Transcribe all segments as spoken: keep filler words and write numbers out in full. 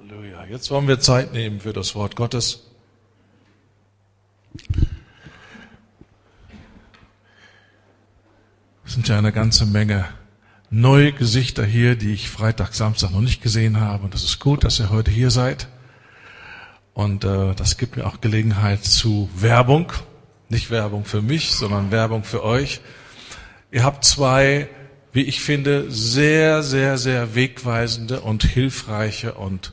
Halleluja. Jetzt wollen wir Zeit nehmen für das Wort Gottes. Es sind ja eine ganze Menge neue Gesichter hier, die ich Freitag, Samstag noch nicht gesehen habe. Und es ist gut, dass ihr heute hier seid. Und äh, das gibt mir auch Gelegenheit zu Werbung. Nicht Werbung für mich, sondern Werbung für euch. Ihr habt zwei, wie ich finde, sehr, sehr, sehr wegweisende und hilfreiche und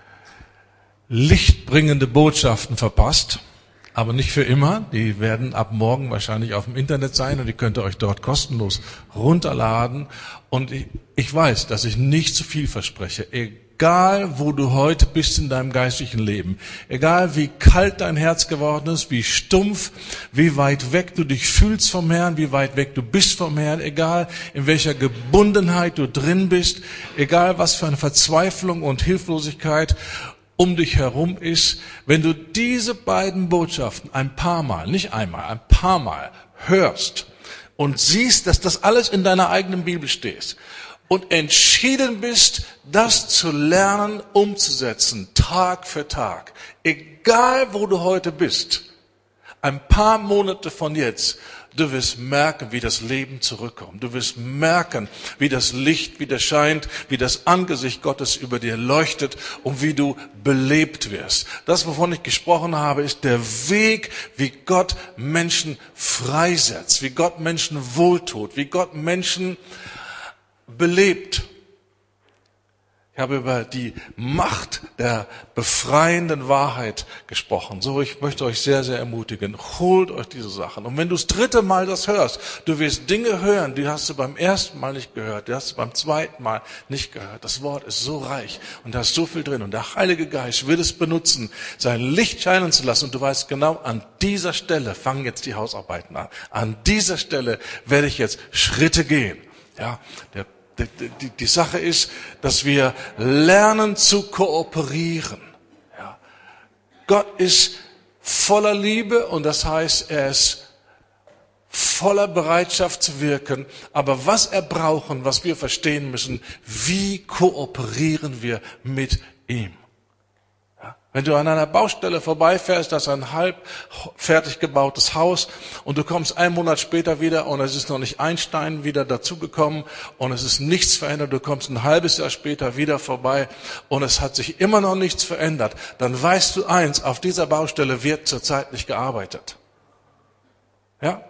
lichtbringende Botschaften verpasst. Aber nicht für immer. Die werden ab morgen wahrscheinlich auf dem Internet sein und die könnt ihr euch dort kostenlos runterladen. Und ich, ich weiß, dass ich nicht zu viel verspreche. Egal, wo du heute bist in deinem geistlichen Leben, egal wie kalt dein Herz geworden ist, wie stumpf, wie weit weg du dich fühlst vom Herrn, wie weit weg du bist vom Herrn, egal in welcher Gebundenheit du drin bist, egal was für eine Verzweiflung und Hilflosigkeit um dich herum ist, wenn du diese beiden Botschaften ein paar Mal, nicht einmal, ein paar Mal hörst und siehst, dass das alles in deiner eigenen Bibel steht und entschieden bist, das zu lernen, umzusetzen, Tag für Tag, egal wo du heute bist, ein paar Monate von jetzt, du wirst merken, wie das Leben zurückkommt. Du wirst merken, wie das Licht wieder scheint, wie das Angesicht Gottes über dir leuchtet und wie du belebt wirst. Das, wovon ich gesprochen habe, ist der Weg, wie Gott Menschen freisetzt, wie Gott Menschen wohltut, wie Gott Menschen belebt. Ich habe über die Macht der befreienden Wahrheit gesprochen. So, ich möchte euch sehr, sehr ermutigen. Holt euch diese Sachen. Und wenn du das dritte Mal das hörst, du wirst Dinge hören, die hast du beim ersten Mal nicht gehört, die hast du beim zweiten Mal nicht gehört. Das Wort ist so reich und da ist so viel drin. Und der Heilige Geist wird es benutzen, sein Licht scheinen zu lassen. Und du weißt genau, an dieser Stelle fangen jetzt die Hausarbeiten an. An dieser Stelle werde ich jetzt Schritte gehen. Ja, der Die, die, die Sache ist, dass wir lernen zu kooperieren. Ja. Gott ist voller Liebe und das heißt, er ist voller Bereitschaft zu wirken. Aber was er braucht und was wir verstehen müssen, wie kooperieren wir mit ihm? Wenn du an einer Baustelle vorbeifährst, das ist ein halb fertig gebautes Haus und du kommst einen Monat später wieder und es ist noch nicht ein Stein wieder dazugekommen und es ist nichts verändert, du kommst ein halbes Jahr später wieder vorbei und es hat sich immer noch nichts verändert, dann weißt du eins, auf dieser Baustelle wird zurzeit nicht gearbeitet. Ja?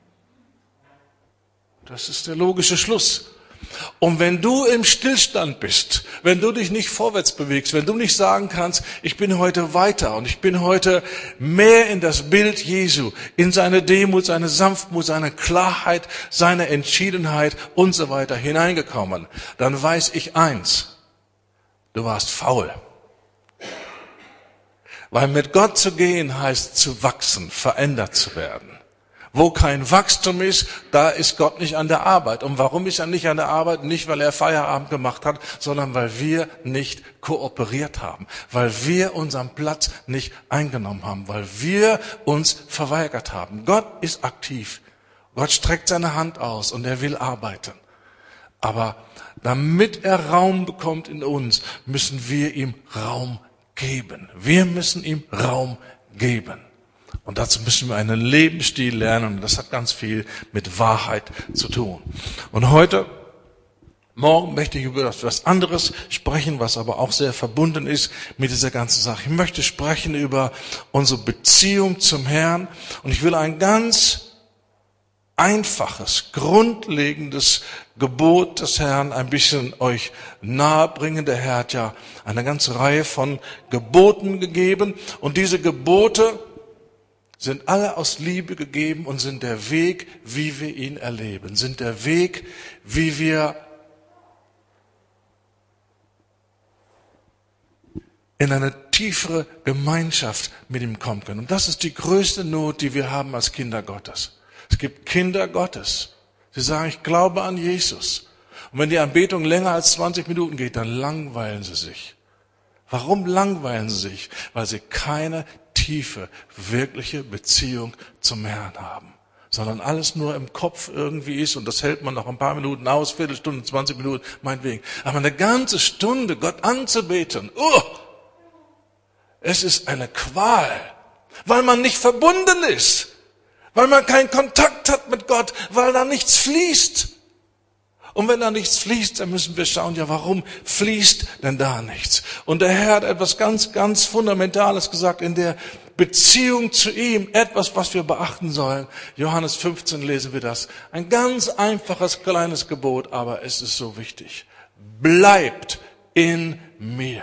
Das ist der logische Schluss. Und wenn du im Stillstand bist, wenn du dich nicht vorwärts bewegst, wenn du nicht sagen kannst, ich bin heute weiter und ich bin heute mehr in das Bild Jesu, in seine Demut, seine Sanftmut, seine Klarheit, seine Entschiedenheit und so weiter hineingekommen, dann weiß ich eins, du warst faul. Weil mit Gott zu gehen heißt zu wachsen, verändert zu werden. Wo kein Wachstum ist, da ist Gott nicht an der Arbeit. Und warum ist er nicht an der Arbeit? Nicht, weil er Feierabend gemacht hat, sondern weil wir nicht kooperiert haben. Weil wir unseren Platz nicht eingenommen haben. Weil wir uns verweigert haben. Gott ist aktiv. Gott streckt seine Hand aus und er will arbeiten. Aber damit er Raum bekommt in uns, müssen wir ihm Raum geben. Wir müssen ihm Raum geben. Und dazu müssen wir einen Lebensstil lernen. Und das hat ganz viel mit Wahrheit zu tun. Und heute, morgen möchte ich über etwas anderes sprechen, was aber auch sehr verbunden ist mit dieser ganzen Sache. Ich möchte sprechen über unsere Beziehung zum Herrn. Und ich will ein ganz einfaches, grundlegendes Gebot des Herrn ein bisschen euch nahebringen. Der Herr hat ja eine ganze Reihe von Geboten gegeben. Und diese Gebote sind alle aus Liebe gegeben und sind der Weg, wie wir ihn erleben, sind der Weg, wie wir in eine tiefere Gemeinschaft mit ihm kommen können. Und das ist die größte Not, die wir haben als Kinder Gottes. Es gibt Kinder Gottes. Sie sagen, ich glaube an Jesus. Und wenn die Anbetung länger als zwanzig Minuten geht, dann langweilen sie sich. Warum langweilen sie sich? Weil sie keine tiefe, wirkliche Beziehung zum Herrn haben. Sondern alles nur im Kopf irgendwie ist und das hält man noch ein paar Minuten aus, Viertelstunde, zwanzig Minuten, meinetwegen. Aber eine ganze Stunde Gott anzubeten, oh, Es ist eine Qual, weil man nicht verbunden ist, weil man keinen Kontakt hat mit Gott, weil da nichts fließt. Und wenn da nichts fließt, dann müssen wir schauen, ja, warum fließt denn da nichts? Und der Herr hat etwas ganz, ganz Fundamentales gesagt in der Beziehung zu ihm, etwas, was wir beachten sollen. Johannes fünfzehn lesen wir das. Ein ganz einfaches, kleines Gebot, aber es ist so wichtig. Bleibt in mir.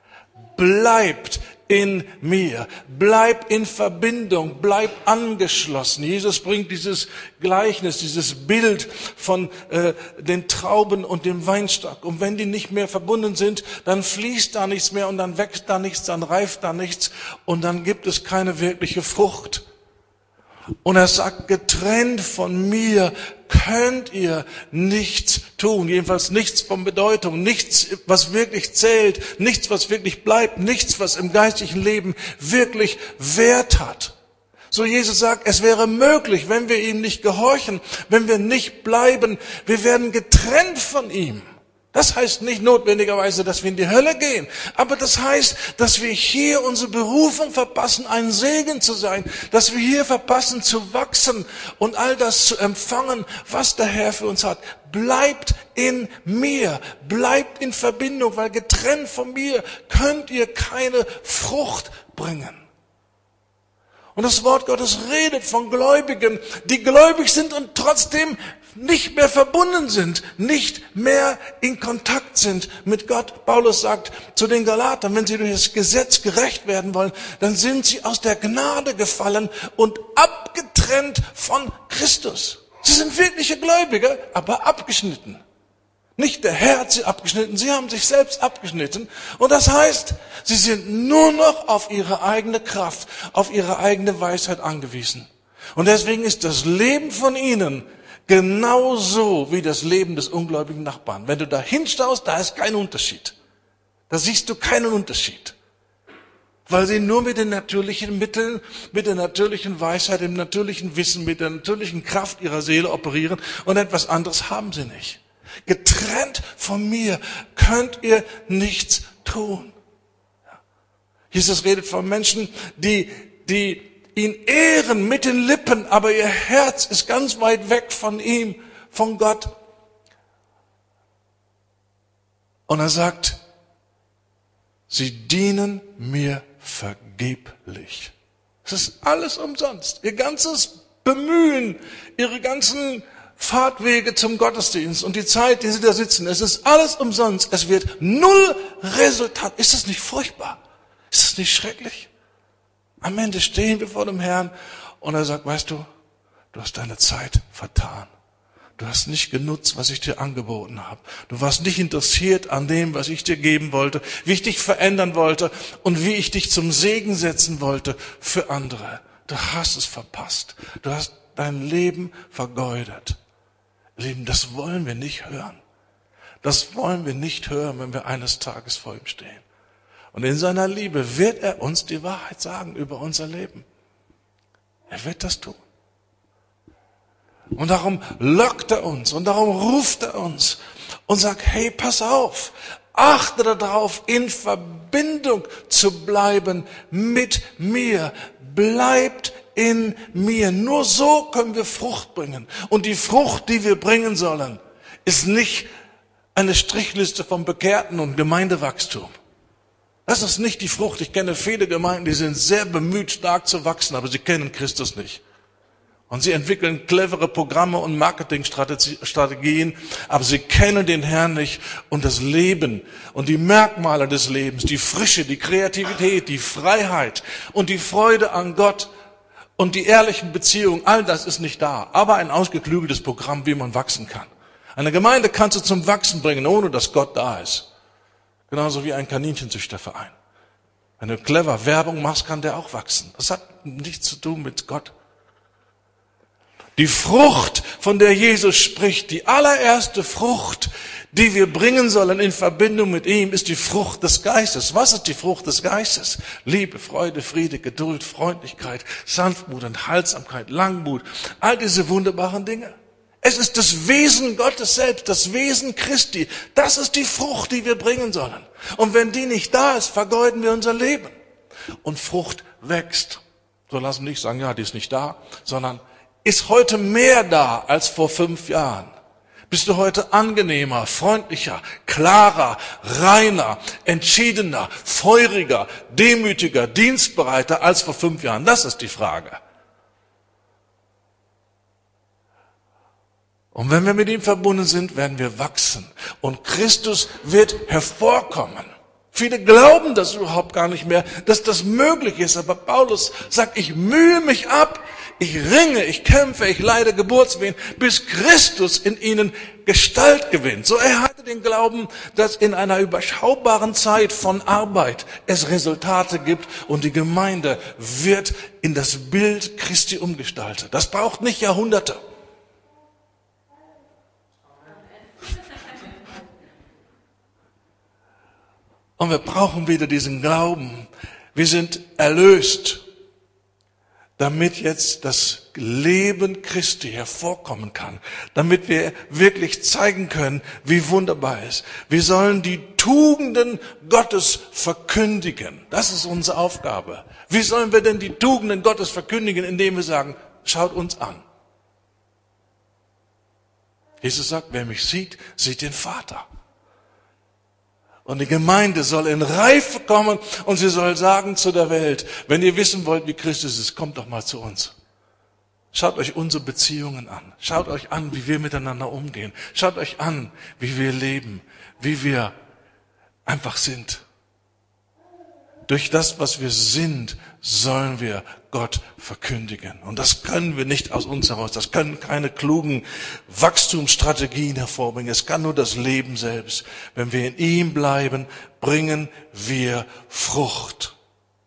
Bleibt in mir. Bleib in Verbindung. Bleib angeschlossen. Jesus bringt dieses Gleichnis, dieses Bild von äh, den Trauben und dem Weinstock. Und wenn die nicht mehr verbunden sind, dann fließt da nichts mehr und dann wächst da nichts, dann reift da nichts und dann gibt es keine wirkliche Frucht. Und er sagt, getrennt von mir könnt ihr nichts tun. Jedenfalls nichts von Bedeutung, nichts, was wirklich zählt, nichts, was wirklich bleibt, nichts, was im geistlichen Leben wirklich Wert hat. So Jesus sagt, es wäre möglich, wenn wir ihm nicht gehorchen, wenn wir nicht bleiben, wir werden getrennt von ihm. Das heißt nicht notwendigerweise, dass wir in die Hölle gehen, aber das heißt, dass wir hier unsere Berufung verpassen, ein Segen zu sein, dass wir hier verpassen zu wachsen und all das zu empfangen, was der Herr für uns hat. Bleibt in mir, bleibt in Verbindung, weil getrennt von mir könnt ihr keine Frucht bringen. Und das Wort Gottes redet von Gläubigen, die gläubig sind und trotzdem nicht mehr verbunden sind, nicht mehr in Kontakt sind mit Gott. Paulus sagt zu den Galatern, wenn sie durch das Gesetz gerecht werden wollen, dann sind sie aus der Gnade gefallen und abgetrennt von Christus. Sie sind wirkliche Gläubige, aber abgeschnitten. Nicht der Herr hat sie abgeschnitten, sie haben sich selbst abgeschnitten. Und das heißt, sie sind nur noch auf ihre eigene Kraft, auf ihre eigene Weisheit angewiesen. Und deswegen ist das Leben von ihnen genauso wie das Leben des ungläubigen Nachbarn. Wenn du da hinschaust, da ist kein Unterschied. Da siehst du keinen Unterschied. Weil sie nur mit den natürlichen Mitteln, mit der natürlichen Weisheit, dem natürlichen Wissen, mit der natürlichen Kraft ihrer Seele operieren und etwas anderes haben sie nicht. Getrennt von mir könnt ihr nichts tun. Jesus redet von Menschen, die, die ihn ehren mit den Lippen, aber ihr Herz ist ganz weit weg von ihm, von Gott. Und er sagt, sie dienen mir vergeblich. Es ist alles umsonst. Ihr ganzes Bemühen, ihre ganzen Fahrtwege zum Gottesdienst und die Zeit, die sie da sitzen, es ist alles umsonst. Es wird null Resultat. Ist das nicht furchtbar? Ist das nicht schrecklich? Am Ende stehen wir vor dem Herrn und er sagt, weißt du, du hast deine Zeit vertan. Du hast nicht genutzt, was ich dir angeboten habe. Du warst nicht interessiert an dem, was ich dir geben wollte, wie ich dich verändern wollte und wie ich dich zum Segen setzen wollte für andere. Du hast es verpasst. Du hast dein Leben vergeudet. Lieben, das wollen wir nicht hören. Das wollen wir nicht hören, wenn wir eines Tages vor ihm stehen. Und in seiner Liebe wird er uns die Wahrheit sagen über unser Leben. Er wird das tun. Und darum lockt er uns und darum ruft er uns und sagt, hey, pass auf, achte darauf, in Verbindung zu bleiben mit mir. Bleibt in mir. Nur so können wir Frucht bringen. Und die Frucht, die wir bringen sollen, ist nicht eine Strichliste von Bekehrten und Gemeindewachstum. Das ist nicht die Frucht. Ich kenne viele Gemeinden, die sind sehr bemüht, stark zu wachsen, aber sie kennen Christus nicht. Und sie entwickeln clevere Programme und Marketingstrategien, aber sie kennen den Herrn nicht und das Leben und die Merkmale des Lebens, die Frische, die Kreativität, die Freiheit und die Freude an Gott und die ehrlichen Beziehungen, all das ist nicht da. Aber ein ausgeklügeltes Programm, wie man wachsen kann. Eine Gemeinde kannst du zum Wachsen bringen, ohne dass Gott da ist. Genauso wie ein Kaninchenzüchterverein. Wenn du clever Werbung machst, kann der auch wachsen. Das hat nichts zu tun mit Gott. Die Frucht, von der Jesus spricht, die allererste Frucht, die wir bringen sollen in Verbindung mit ihm, ist die Frucht des Geistes. Was ist die Frucht des Geistes? Liebe, Freude, Friede, Geduld, Freundlichkeit, Sanftmut, Enthaltsamkeit, Langmut, all diese wunderbaren Dinge. Es ist das Wesen Gottes selbst, das Wesen Christi. Das ist die Frucht, die wir bringen sollen. Und wenn die nicht da ist, vergeuden wir unser Leben. und Frucht wächst. So lassen wir nicht sagen, ja, die ist nicht da, sondern ist heute mehr da als vor fünf Jahren. Bist du heute angenehmer, freundlicher, klarer, reiner, entschiedener, feuriger, demütiger, dienstbereiter als vor fünf Jahren? Das ist die Frage. Und wenn wir mit ihm verbunden sind, werden wir wachsen. Und Christus wird hervorkommen. Viele glauben das überhaupt gar nicht mehr, dass das möglich ist. Aber Paulus sagt, ich mühe mich ab, ich ringe, ich kämpfe, ich leide Geburtswehen, bis Christus in ihnen Gestalt gewinnt. So er hatte den Glauben, dass in einer überschaubaren Zeit von Arbeit es Resultate gibt und die Gemeinde wird in das Bild Christi umgestaltet. Das braucht nicht Jahrhunderte. Und wir brauchen wieder diesen Glauben. Wir sind erlöst, damit jetzt das Leben Christi hervorkommen kann. Damit wir wirklich zeigen können, wie wunderbar es ist. Wir sollen die Tugenden Gottes verkündigen. Das ist unsere Aufgabe. Wie sollen wir denn die Tugenden Gottes verkündigen, indem wir sagen, schaut uns an. Jesus sagt, wer mich sieht, sieht den Vater. Und die Gemeinde soll in Reife kommen und sie soll sagen zu der Welt, wenn ihr wissen wollt, wie Christus ist, kommt doch mal zu uns. Schaut euch unsere Beziehungen an. Schaut euch an, wie wir miteinander umgehen. Schaut euch an, wie wir leben, wie wir einfach sind. Durch das, was wir sind, sollen wir Gott verkündigen. Und das können wir nicht aus uns heraus. Das können keine klugen Wachstumsstrategien hervorbringen. Es kann nur das Leben selbst. Wenn wir in ihm bleiben, bringen wir Frucht.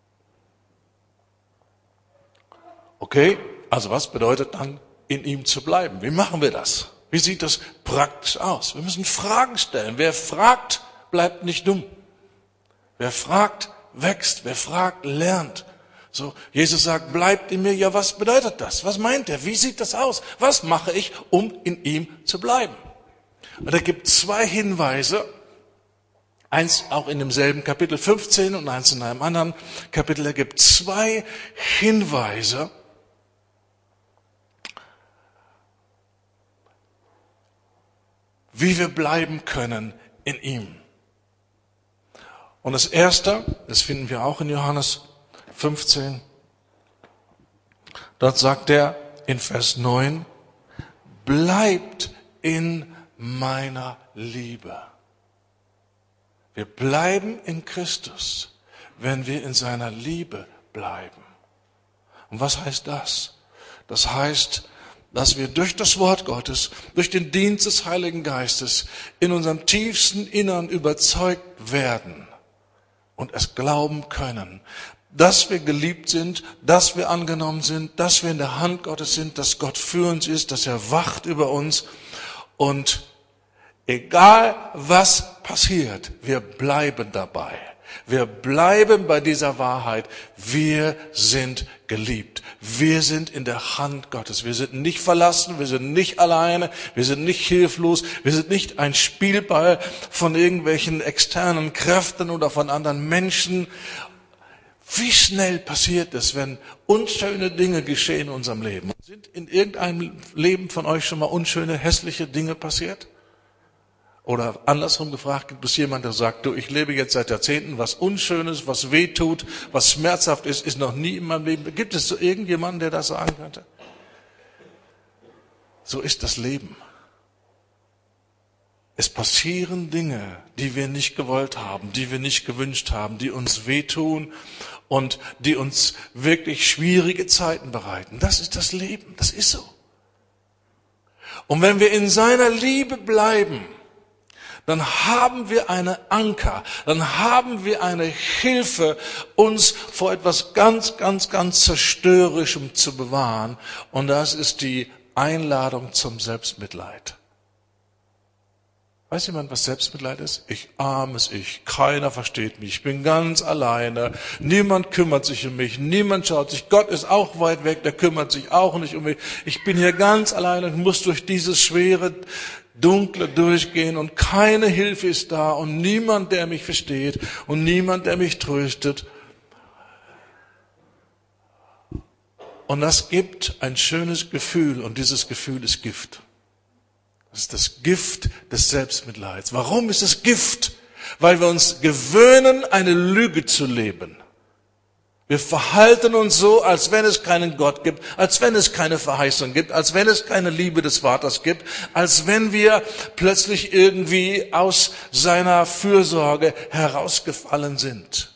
Okay? Also was bedeutet dann, in ihm zu bleiben? Wie machen wir das? Wie sieht das praktisch aus? Wir müssen Fragen stellen. Wer fragt, bleibt nicht dumm. Wer fragt, wächst. Wer fragt, lernt. So, Jesus sagt, bleibt in mir. Ja, was bedeutet das? Was meint er? Wie sieht das aus? Was mache ich, um in ihm zu bleiben? Und er gibt zwei Hinweise. Eins auch in demselben Kapitel fünfzehn und eins in einem anderen Kapitel. Er gibt zwei Hinweise, wie wir bleiben können in ihm. Und das erste, das finden wir auch in Johannes fünfzehn, dort sagt er in Vers neun, bleibt in meiner Liebe. Wir bleiben in Christus, wenn wir in seiner Liebe bleiben. Und was heißt das? Das heißt, dass wir durch das Wort Gottes, durch den Dienst des Heiligen Geistes in unserem tiefsten Innern überzeugt werden und es glauben können, dass wir geliebt sind, dass wir angenommen sind, dass wir in der Hand Gottes sind, dass Gott für uns ist, dass er wacht über uns. Und egal was passiert, wir bleiben dabei. Wir bleiben bei dieser Wahrheit. Wir sind geliebt. Wir sind in der Hand Gottes. Wir sind nicht verlassen. Wir sind nicht alleine. Wir sind nicht hilflos. Wir sind nicht ein Spielball von irgendwelchen externen Kräften oder von anderen Menschen. Wie schnell passiert es, wenn unschöne Dinge geschehen in unserem Leben? Sind in irgendeinem Leben von euch schon mal unschöne, hässliche Dinge passiert? Oder andersrum gefragt, gibt es jemanden, der sagt, du, ich lebe jetzt seit Jahrzehnten, was Unschönes, was weh tut, was schmerzhaft ist, ist noch nie in meinem Leben. Gibt es so irgendjemanden, der das sagen könnte? So ist das Leben. Es passieren Dinge, die wir nicht gewollt haben, die wir nicht gewünscht haben, die uns wehtun und die uns wirklich schwierige Zeiten bereiten. Das ist das Leben, das ist so. Und wenn wir in seiner Liebe bleiben, dann haben wir eine Anker, dann haben wir eine Hilfe, uns vor etwas ganz, ganz, ganz Zerstörerischem zu bewahren. Und das ist die Einladung zum Selbstmitleid. Weiß jemand, was Selbstmitleid ist? Ich, armes Ich, keiner versteht mich, ich bin ganz alleine, niemand kümmert sich um mich, niemand schaut sich, Gott ist auch weit weg, der kümmert sich auch nicht um mich. Ich bin hier ganz alleine und muss durch dieses schwere, dunkle durchgehen und keine Hilfe ist da und niemand, der mich versteht und niemand, der mich tröstet. Und das gibt ein schönes Gefühl und dieses Gefühl ist Gift. Das ist das Gift des Selbstmitleids. Warum ist es Gift? Weil wir uns gewöhnen, eine Lüge zu leben. Wir verhalten uns so, als wenn es keinen Gott gibt, als wenn es keine Verheißung gibt, als wenn es keine Liebe des Vaters gibt, als wenn wir plötzlich irgendwie aus seiner Fürsorge herausgefallen sind.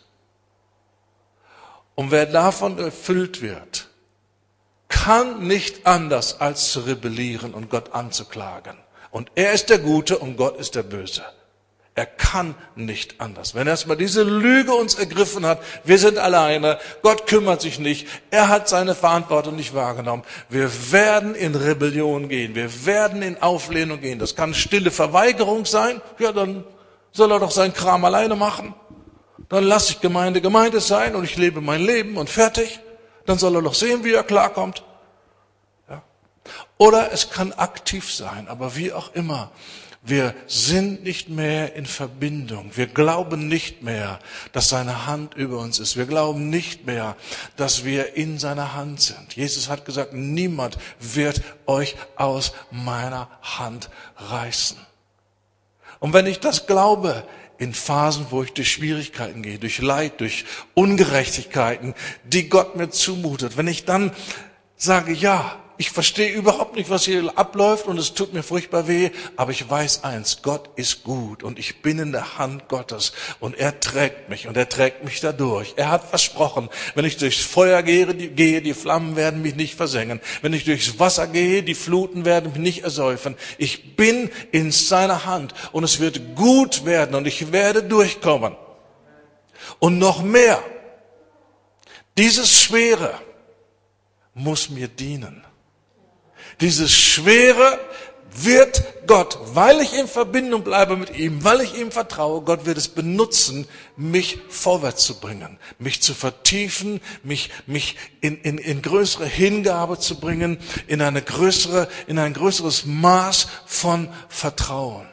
Und wer davon erfüllt wird, kann nicht anders als zu rebellieren und Gott anzuklagen. Und er ist der Gute und Gott ist der Böse. Er kann nicht anders. Wenn erstmal diese Lüge uns ergriffen hat, wir sind alleine, Gott kümmert sich nicht, er hat seine Verantwortung nicht wahrgenommen. Wir werden in Rebellion gehen, wir werden in Auflehnung gehen. Das kann stille Verweigerung sein, ja, dann soll er doch seinen Kram alleine machen. Dann lasse ich Gemeinde Gemeinde sein und ich lebe mein Leben und fertig. Dann soll er doch sehen, wie er klarkommt. Ja. Oder es kann aktiv sein, aber wie auch immer. Wir sind nicht mehr in Verbindung. Wir glauben nicht mehr, dass seine Hand über uns ist. Wir glauben nicht mehr, dass wir in seiner Hand sind. Jesus hat gesagt, niemand wird euch aus meiner Hand reißen. Und wenn ich das glaube, in Phasen, wo ich durch Schwierigkeiten gehe, durch Leid, durch Ungerechtigkeiten, die Gott mir zumutet, wenn ich dann sage, ja, ich verstehe überhaupt nicht, was hier abläuft und es tut mir furchtbar weh, aber ich weiß eins, Gott ist gut und ich bin in der Hand Gottes und er trägt mich und er trägt mich dadurch. Er hat versprochen, wenn ich durchs Feuer gehe, die, gehe, die Flammen werden mich nicht versengen. Wenn ich durchs Wasser gehe, die Fluten werden mich nicht ersäufen. Ich bin in seiner Hand und es wird gut werden und ich werde durchkommen. Und noch mehr, dieses Schwere muss mir dienen. Dieses Schwere wird Gott, weil ich in Verbindung bleibe mit ihm, weil ich ihm vertraue, Gott wird es benutzen, mich vorwärts zu bringen, mich zu vertiefen, mich, mich in, in, in größere Hingabe zu bringen, in eine größere, in ein größeres Maß von Vertrauen.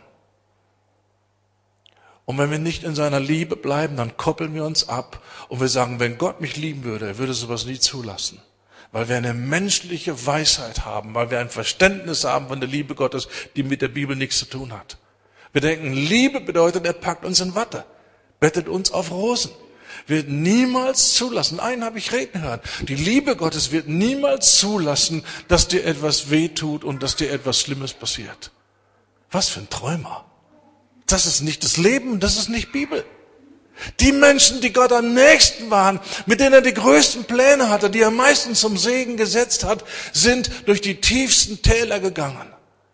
Und wenn wir nicht in seiner Liebe bleiben, dann koppeln wir uns ab und wir sagen, wenn Gott mich lieben würde, er würde sowas nie zulassen. Weil wir eine menschliche Weisheit haben, weil wir ein Verständnis haben von der Liebe Gottes, die mit der Bibel nichts zu tun hat. Wir denken, Liebe bedeutet, er packt uns in Watte, bettet uns auf Rosen. Wird niemals zulassen, einen habe ich reden hören, die Liebe Gottes wird niemals zulassen, dass dir etwas wehtut und dass dir etwas Schlimmes passiert. Was für ein Träumer. Das ist nicht das Leben, das ist nicht Bibel. Die Menschen, die Gott am nächsten waren, mit denen er die größten Pläne hatte, die er meistens zum Segen gesetzt hat, sind durch die tiefsten Täler gegangen.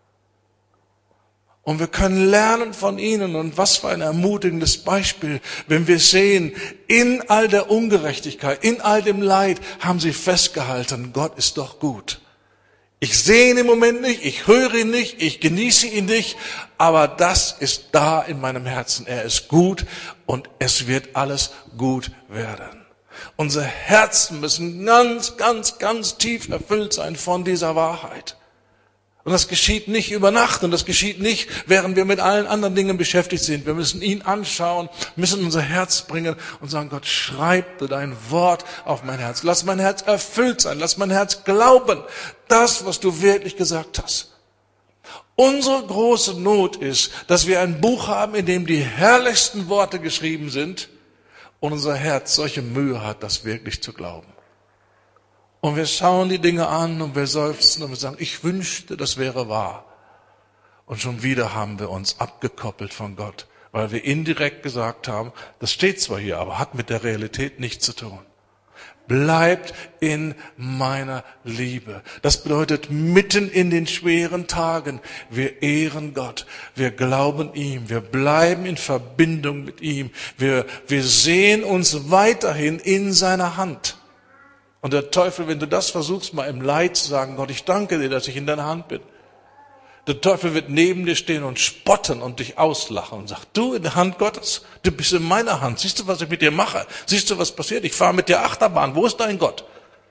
Und wir können lernen von ihnen und was für ein ermutigendes Beispiel, wenn wir sehen, in all der Ungerechtigkeit, in all dem Leid haben sie festgehalten, Gott ist doch gut. Ich sehe ihn im Moment nicht, ich höre ihn nicht, ich genieße ihn nicht, aber das ist da in meinem Herzen. Er ist gut und es wird alles gut werden. Unsere Herzen müssen ganz, ganz, ganz tief erfüllt sein von dieser Wahrheit. Und das geschieht nicht über Nacht und das geschieht nicht, während wir mit allen anderen Dingen beschäftigt sind. Wir müssen ihn anschauen, müssen unser Herz bringen und sagen, Gott, schreib dein Wort auf mein Herz. Lass mein Herz erfüllt sein, lass mein Herz glauben, das, was du wirklich gesagt hast. Unsere große Not ist, dass wir ein Buch haben, in dem die herrlichsten Worte geschrieben sind und unser Herz solche Mühe hat, das wirklich zu glauben. Und wir schauen die Dinge an und wir seufzen und wir sagen, ich wünschte, das wäre wahr. Und schon wieder haben wir uns abgekoppelt von Gott, weil wir indirekt gesagt haben, das steht zwar hier, aber hat mit der Realität nichts zu tun. Bleibt in meiner Liebe. Das bedeutet, mitten in den schweren Tagen, wir ehren Gott, wir glauben ihm, wir bleiben in Verbindung mit ihm, wir, wir sehen uns weiterhin in seiner Hand. Und der Teufel, wenn du das versuchst, mal im Leid zu sagen, Gott, ich danke dir, dass ich in deiner Hand bin. Der Teufel wird neben dir stehen und spotten und dich auslachen und sagt, du in der Hand Gottes, du bist in meiner Hand. Siehst du, was ich mit dir mache? Siehst du, was passiert? Ich fahre mit dir Achterbahn. Wo ist dein Gott?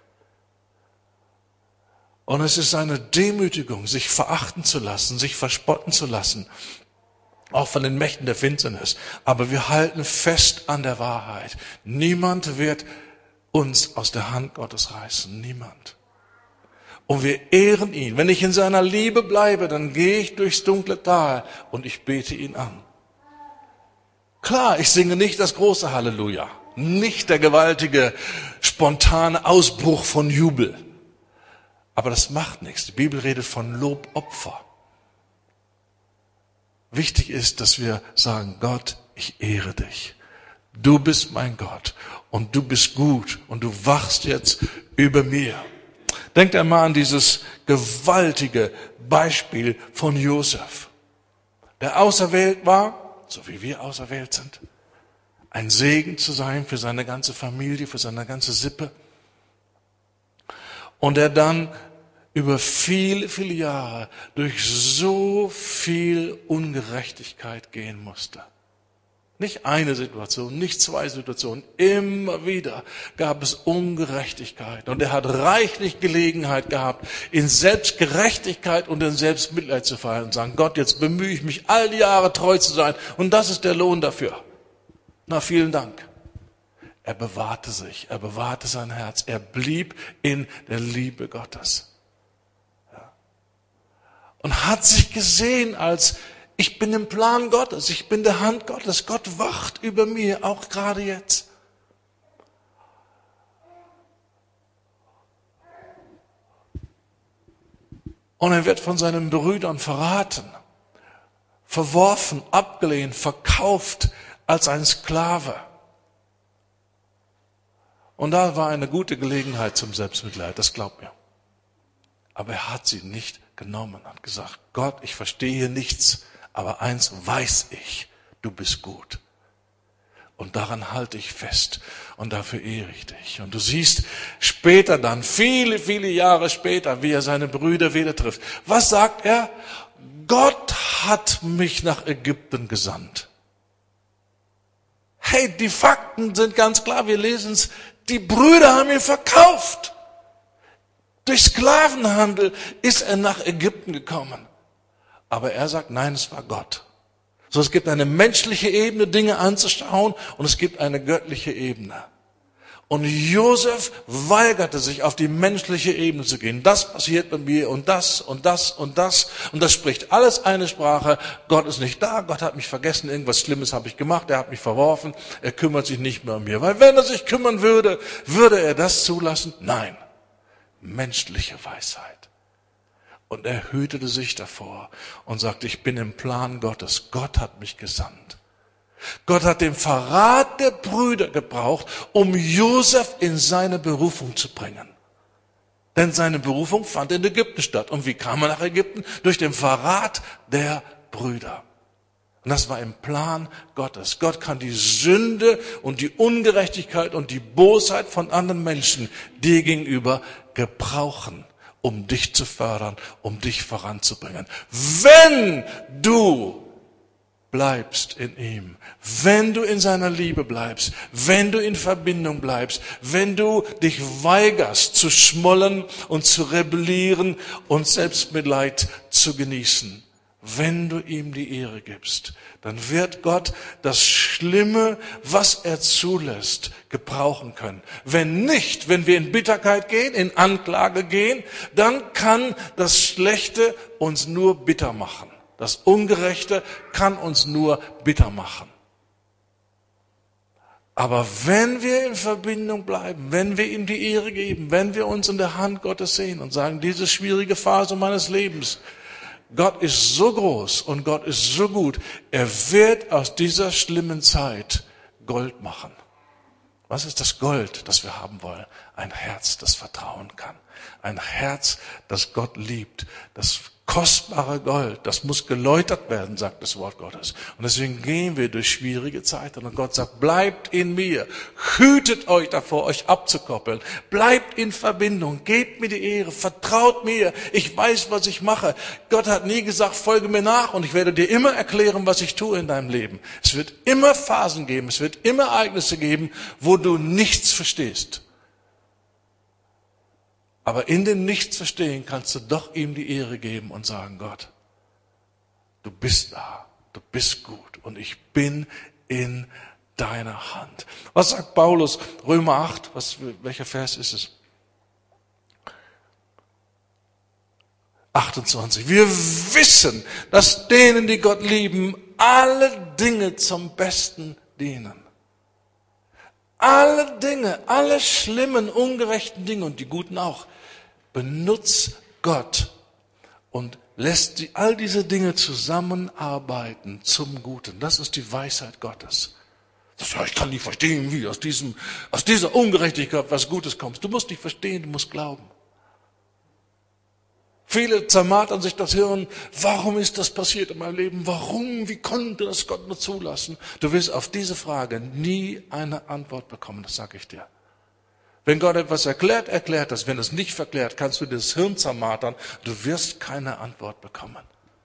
Und es ist eine Demütigung, sich verachten zu lassen, sich verspotten zu lassen. Auch von den Mächten der Finsternis. Aber wir halten fest an der Wahrheit. Niemand wird uns aus der Hand Gottes reißen. Niemand. Und wir ehren ihn. Wenn ich in seiner Liebe bleibe, dann gehe ich durchs dunkle Tal und ich bete ihn an. Klar, ich singe nicht das große Halleluja, nicht der gewaltige, spontane Ausbruch von Jubel. Aber das macht nichts. Die Bibel redet von Lobopfer. Wichtig ist, dass wir sagen, Gott, ich ehre dich. Du bist mein Gott und du bist gut und du wachst jetzt über mir. Denkt einmal an dieses gewaltige Beispiel von Josef, der auserwählt war, so wie wir auserwählt sind, ein Segen zu sein für seine ganze Familie, für seine ganze Sippe. Und er dann über viele, viele Jahre durch so viel Ungerechtigkeit gehen musste. Nicht eine Situation, nicht zwei Situationen, immer wieder gab es Ungerechtigkeit. Und er hat reichlich Gelegenheit gehabt, in Selbstgerechtigkeit und in Selbstmitleid zu fallen und sagen, Gott, jetzt bemühe ich mich, all die Jahre treu zu sein und das ist der Lohn dafür. Na, vielen Dank. Er bewahrte sich, er bewahrte sein Herz, er blieb in der Liebe Gottes. Ja. Und hat sich gesehen als ich bin im Plan Gottes, ich bin der Hand Gottes. Gott wacht über mir, auch gerade jetzt. Und er wird von seinen Brüdern verraten, verworfen, abgelehnt, verkauft als ein Sklave. Und da war eine gute Gelegenheit zum Selbstmitleid, das glaubt mir. Aber er hat sie nicht genommen, hat gesagt, Gott, ich verstehe hier nichts. Aber eins weiß ich, du bist gut. Und daran halte ich fest. Und dafür ehre ich dich. Und du siehst später dann, viele, viele Jahre später, wie er seine Brüder wieder trifft. Was sagt er? Gott hat mich nach Ägypten gesandt. Hey, die Fakten sind ganz klar. Wir lesen es. Die Brüder haben ihn verkauft. Durch Sklavenhandel ist er nach Ägypten gekommen. Aber er sagt, nein, es war Gott. So, es gibt eine menschliche Ebene, Dinge anzuschauen, und es gibt eine göttliche Ebene. Und Josef weigerte sich, auf die menschliche Ebene zu gehen. Das passiert bei mir und das und das und das. Und das spricht alles eine Sprache. Gott ist nicht da, Gott hat mich vergessen, irgendwas Schlimmes habe ich gemacht, er hat mich verworfen, er kümmert sich nicht mehr um mich. Weil wenn er sich kümmern würde, würde er das zulassen? Nein. Menschliche Weisheit. Und er hütete sich davor und sagte, ich bin im Plan Gottes. Gott hat mich gesandt. Gott hat den Verrat der Brüder gebraucht, um Josef in seine Berufung zu bringen. Denn seine Berufung fand in Ägypten statt. Und wie kam er nach Ägypten? Durch den Verrat der Brüder. Und das war im Plan Gottes. Gott kann die Sünde und die Ungerechtigkeit und die Bosheit von anderen Menschen dir gegenüber gebrauchen, um dich zu fördern, um dich voranzubringen. Wenn du bleibst in ihm, wenn du in seiner Liebe bleibst, wenn du in Verbindung bleibst, wenn du dich weigerst zu schmollen und zu rebellieren und Selbstmitleid zu genießen, wenn du ihm die Ehre gibst, dann wird Gott das Schlimme, was er zulässt, gebrauchen können. Wenn nicht, wenn wir in Bitterkeit gehen, in Anklage gehen, dann kann das Schlechte uns nur bitter machen. Das Ungerechte kann uns nur bitter machen. Aber wenn wir in Verbindung bleiben, wenn wir ihm die Ehre geben, wenn wir uns in der Hand Gottes sehen und sagen, diese schwierige Phase meines Lebens, Gott ist so groß und Gott ist so gut, er wird aus dieser schlimmen Zeit Gold machen. Was ist das Gold, das wir haben wollen? Ein Herz, das vertrauen kann. Ein Herz, das Gott liebt. Das kostbare Gold, das muss geläutert werden, sagt das Wort Gottes. Und deswegen gehen wir durch schwierige Zeiten. Und Gott sagt, bleibt in mir. Hütet euch davor, euch abzukoppeln. Bleibt in Verbindung. Gebt mir die Ehre. Vertraut mir. Ich weiß, was ich mache. Gott hat nie gesagt, folge mir nach und ich werde dir immer erklären, was ich tue in deinem Leben. Es wird immer Phasen geben. Es wird immer Ereignisse geben, wo du nichts verstehst. Aber in dem Nichtsverstehen kannst du doch ihm die Ehre geben und sagen, Gott, du bist da, du bist gut und ich bin in deiner Hand. Was sagt Paulus? Römer acht, was, welcher Vers ist es? achtundzwanzig. Wir wissen, dass denen, die Gott lieben, alle Dinge zum Besten dienen. Alle Dinge, alle schlimmen, ungerechten Dinge und die guten auch. Benutzt Gott und lässt die, all diese Dinge zusammenarbeiten zum Guten. Das ist die Weisheit Gottes. Das, ja, ich kann nicht verstehen, wie aus, diesem, aus dieser Ungerechtigkeit was Gutes kommt. Du musst nicht verstehen, du musst glauben. Viele zermartern sich das Hirn. Warum ist das passiert in meinem Leben? Warum? Wie konnte das Gott nur zulassen? Du wirst auf diese Frage nie eine Antwort bekommen, das sage ich dir. Wenn Gott etwas erklärt, erklärt das. Wenn es nicht verklärt, kannst du das Hirn zermartern. Du wirst keine Antwort bekommen.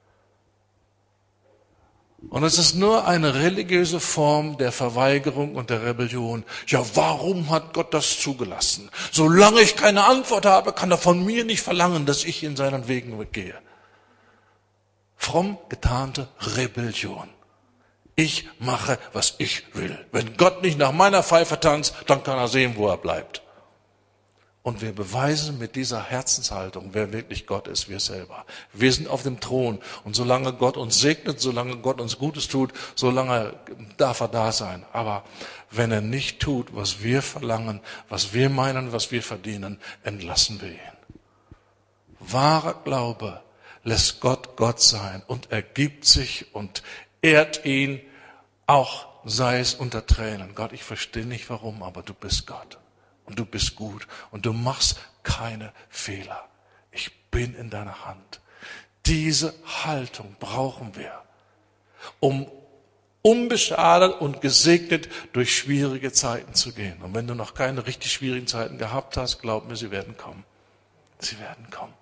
Und es ist nur eine religiöse Form der Verweigerung und der Rebellion. Ja, warum hat Gott das zugelassen? Solange ich keine Antwort habe, kann er von mir nicht verlangen, dass ich in seinen Wegen gehe. Fromm getarnte Rebellion. Ich mache, was ich will. Wenn Gott nicht nach meiner Pfeife tanzt, dann kann er sehen, wo er bleibt. Und wir beweisen mit dieser Herzenshaltung, wer wirklich Gott ist, wir selber. Wir sind auf dem Thron. Und solange Gott uns segnet, solange Gott uns Gutes tut, solange darf er da sein. Aber wenn er nicht tut, was wir verlangen, was wir meinen, was wir verdienen, entlassen wir ihn. Wahrer Glaube lässt Gott Gott sein und ergibt sich und ehrt ihn, auch sei es unter Tränen. Gott, ich verstehe nicht warum, aber du bist Gott. Und du bist gut und du machst keine Fehler. Ich bin in deiner Hand. Diese Haltung brauchen wir, um unbeschadet und gesegnet durch schwierige Zeiten zu gehen. Und wenn du noch keine richtig schwierigen Zeiten gehabt hast, glaub mir, sie werden kommen. Sie werden kommen.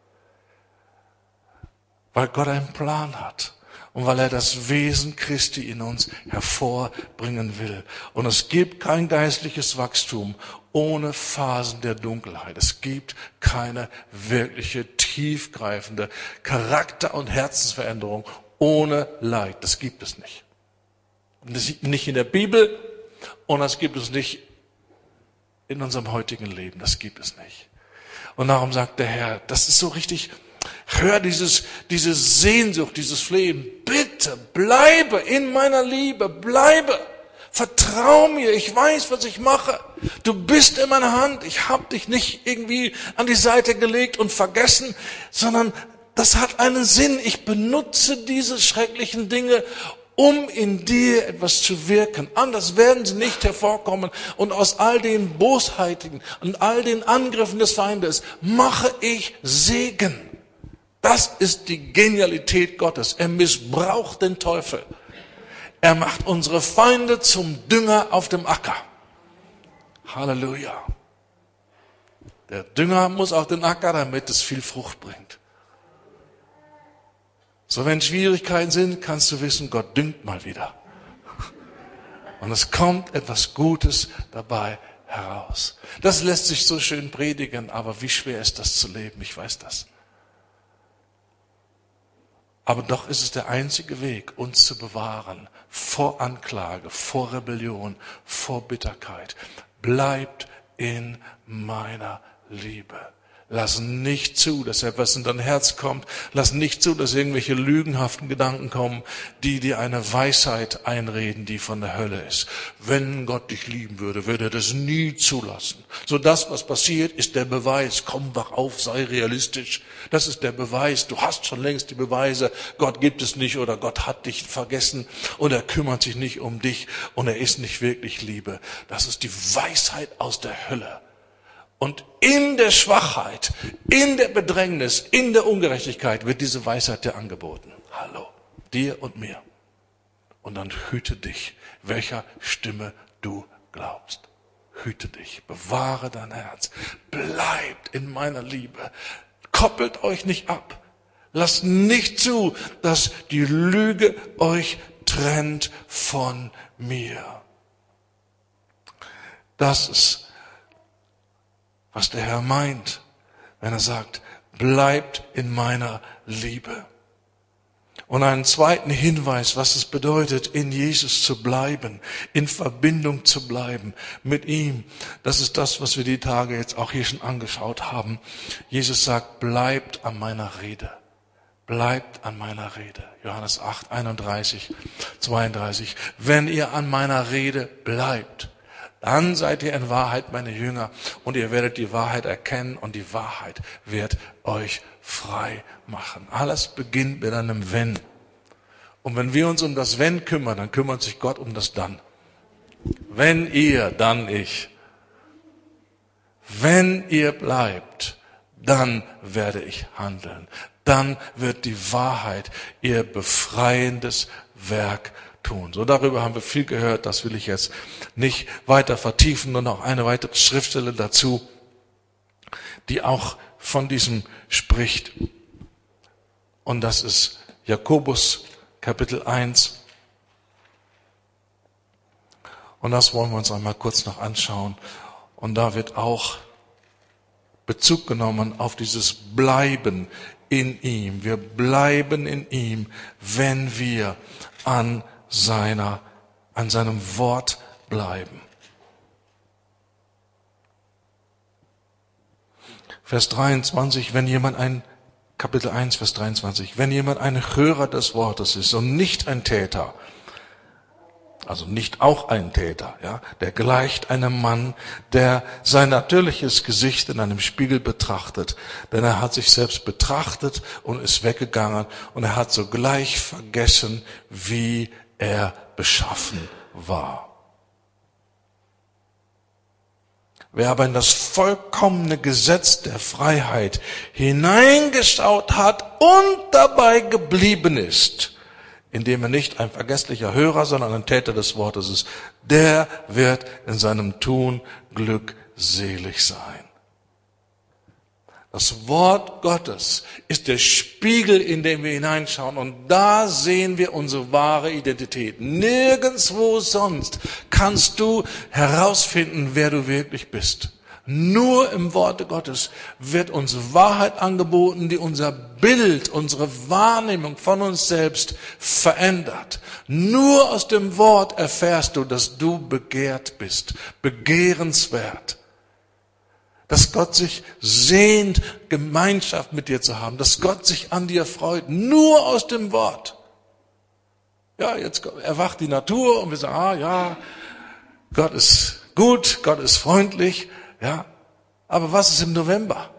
Weil Gott einen Plan hat. Und weil er das Wesen Christi in uns hervorbringen will. Und es gibt kein geistliches Wachstum ohne Phasen der Dunkelheit. Es gibt keine wirkliche, tiefgreifende Charakter- und Herzensveränderung ohne Leid. Das gibt es nicht. Und das gibt es nicht in der Bibel und das gibt es nicht in unserem heutigen Leben. Das gibt es nicht. Und darum sagt der Herr, das ist so richtig... Hör dieses, diese Sehnsucht, dieses Flehen. Bitte, bleibe in meiner Liebe, bleibe. Vertrau mir, ich weiß, was ich mache. Du bist in meiner Hand. Ich habe dich nicht irgendwie an die Seite gelegt und vergessen, sondern das hat einen Sinn. Ich benutze diese schrecklichen Dinge, um in dir etwas zu wirken. Anders werden sie nicht hervorkommen. Und aus all den Bosheitigen und all den Angriffen des Feindes mache ich Segen. Das ist die Genialität Gottes. Er missbraucht den Teufel. Er macht unsere Feinde zum Dünger auf dem Acker. Halleluja. Der Dünger muss auf den Acker, damit es viel Frucht bringt. So, wenn Schwierigkeiten sind, kannst du wissen, Gott düngt mal wieder. Und es kommt etwas Gutes dabei heraus. Das lässt sich so schön predigen, aber wie schwer ist das zu leben? Ich weiß das. Aber doch ist es der einzige Weg, uns zu bewahren vor Anklage, vor Rebellion, vor Bitterkeit. Bleibt in meiner Liebe. Lass nicht zu, dass etwas in dein Herz kommt. Lass nicht zu, dass irgendwelche lügenhaften Gedanken kommen, die dir eine Weisheit einreden, die von der Hölle ist. Wenn Gott dich lieben würde, würde er das nie zulassen. So das, was passiert, ist der Beweis. Komm, wach auf, sei realistisch. Das ist der Beweis. Du hast schon längst die Beweise. Gott gibt es nicht oder Gott hat dich vergessen und er kümmert sich nicht um dich und er ist nicht wirklich Liebe. Das ist die Weisheit aus der Hölle. Und in der Schwachheit, in der Bedrängnis, in der Ungerechtigkeit wird diese Weisheit dir angeboten. Hallo, dir und mir. Und dann hüte dich, welcher Stimme du glaubst. Hüte dich, bewahre dein Herz, bleibt in meiner Liebe, koppelt euch nicht ab. Lasst nicht zu, dass die Lüge euch trennt von mir. Das ist was der Herr meint, wenn er sagt, bleibt in meiner Liebe. Und einen zweiten Hinweis, was es bedeutet, in Jesus zu bleiben, in Verbindung zu bleiben mit ihm. Das ist das, was wir die Tage jetzt auch hier schon angeschaut haben. Jesus sagt, bleibt an meiner Rede. Bleibt an meiner Rede. Johannes acht, einunddreißig, zweiunddreißig. Wenn ihr an meiner Rede bleibt, dann seid ihr in Wahrheit meine Jünger und ihr werdet die Wahrheit erkennen und die Wahrheit wird euch frei machen. Alles beginnt mit einem Wenn. Und wenn wir uns um das Wenn kümmern, dann kümmert sich Gott um das Dann. Wenn ihr, dann ich. Wenn ihr bleibt, dann werde ich handeln. Dann wird die Wahrheit ihr befreiendes Werk tun. So, darüber haben wir viel gehört, das will ich jetzt nicht weiter vertiefen, nur noch eine weitere Schriftstelle dazu, die auch von diesem spricht. Und das ist Jakobus Kapitel eins. Und das wollen wir uns einmal kurz noch anschauen. Und da wird auch Bezug genommen auf dieses Bleiben in ihm. Wir bleiben in ihm, wenn wir an seiner, an seinem Wort bleiben. Vers dreiundzwanzig, wenn jemand ein, Kapitel eins, Vers dreiundzwanzig, wenn jemand ein Hörer des Wortes ist und nicht ein Täter, also nicht auch ein Täter, ja, der gleicht einem Mann, der sein natürliches Gesicht in einem Spiegel betrachtet, denn er hat sich selbst betrachtet und ist weggegangen und er hat sogleich vergessen, wie er beschaffen war. Wer aber in das vollkommene Gesetz der Freiheit hineingeschaut hat und dabei geblieben ist, indem er nicht ein vergesslicher Hörer, sondern ein Täter des Wortes ist, der wird in seinem Tun glückselig sein. Das Wort Gottes ist der Spiegel, in den wir hineinschauen, und da sehen wir unsere wahre Identität. Nirgendwo sonst kannst du herausfinden, wer du wirklich bist. Nur im Worte Gottes wird uns Wahrheit angeboten, die unser Bild, unsere Wahrnehmung von uns selbst verändert. Nur aus dem Wort erfährst du, dass du begehrt bist, begehrenswert. Dass Gott sich sehnt, Gemeinschaft mit dir zu haben, dass Gott sich an dir freut, nur aus dem Wort. Ja, jetzt erwacht die Natur und wir sagen, ah ja, Gott ist gut, Gott ist freundlich, ja, aber was ist im November?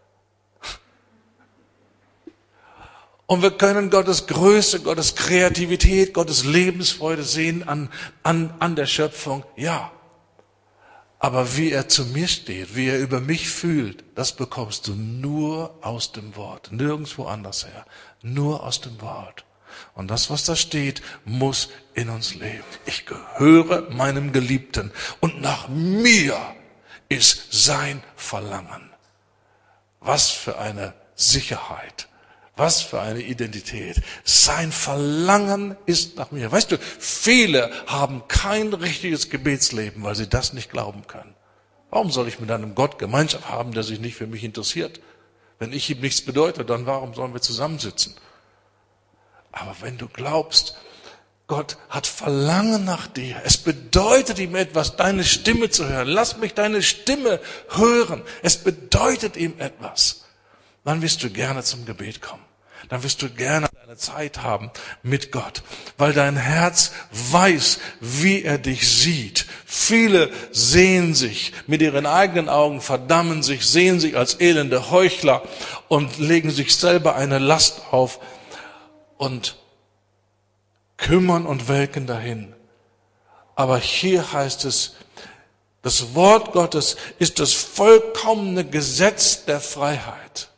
Und wir können Gottes Größe, Gottes Kreativität, Gottes Lebensfreude sehen an, an, an der Schöpfung, ja. Aber wie er zu mir steht, wie er über mich fühlt, das bekommst du nur aus dem Wort, nirgendwo anders her, nur aus dem Wort. Und das, was da steht, muss in uns leben. Ich gehöre meinem Geliebten und nach mir ist sein Verlangen. Was für eine Sicherheit. Was für eine Identität. Sein Verlangen ist nach mir. Weißt du, viele haben kein richtiges Gebetsleben, weil sie das nicht glauben können. Warum soll ich mit einem Gott Gemeinschaft haben, der sich nicht für mich interessiert? Wenn ich ihm nichts bedeute, dann warum sollen wir zusammensitzen? Aber wenn du glaubst, Gott hat Verlangen nach dir. Es bedeutet ihm etwas, deine Stimme zu hören. Lass mich deine Stimme hören. Es bedeutet ihm etwas. Dann wirst du gerne zum Gebet kommen. Dann wirst du gerne eine Zeit haben mit Gott, weil dein Herz weiß, wie er dich sieht. Viele sehen sich mit ihren eigenen Augen, verdammen sich, sehen sich als elende Heuchler und legen sich selber eine Last auf und kümmern und welken dahin. Aber hier heißt es, das Wort Gottes ist das vollkommene Gesetz der Freiheit.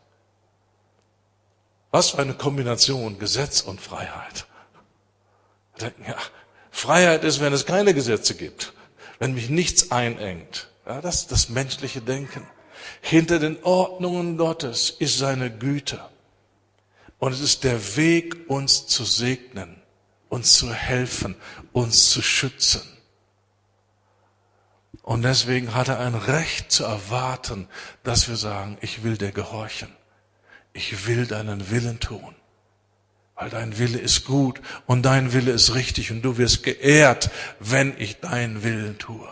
Was für eine Kombination, Gesetz und Freiheit. Wir denken, ja, Freiheit ist, wenn es keine Gesetze gibt, wenn mich nichts einengt. Ja, das ist das menschliche Denken. Hinter den Ordnungen Gottes ist seine Güte. Und es ist der Weg, uns zu segnen, uns zu helfen, uns zu schützen. Und deswegen hat er ein Recht zu erwarten, dass wir sagen, ich will dir gehorchen. Ich will deinen Willen tun. weil dein Wille ist gut und dein Wille ist richtig und du wirst geehrt, wenn ich deinen Willen tue.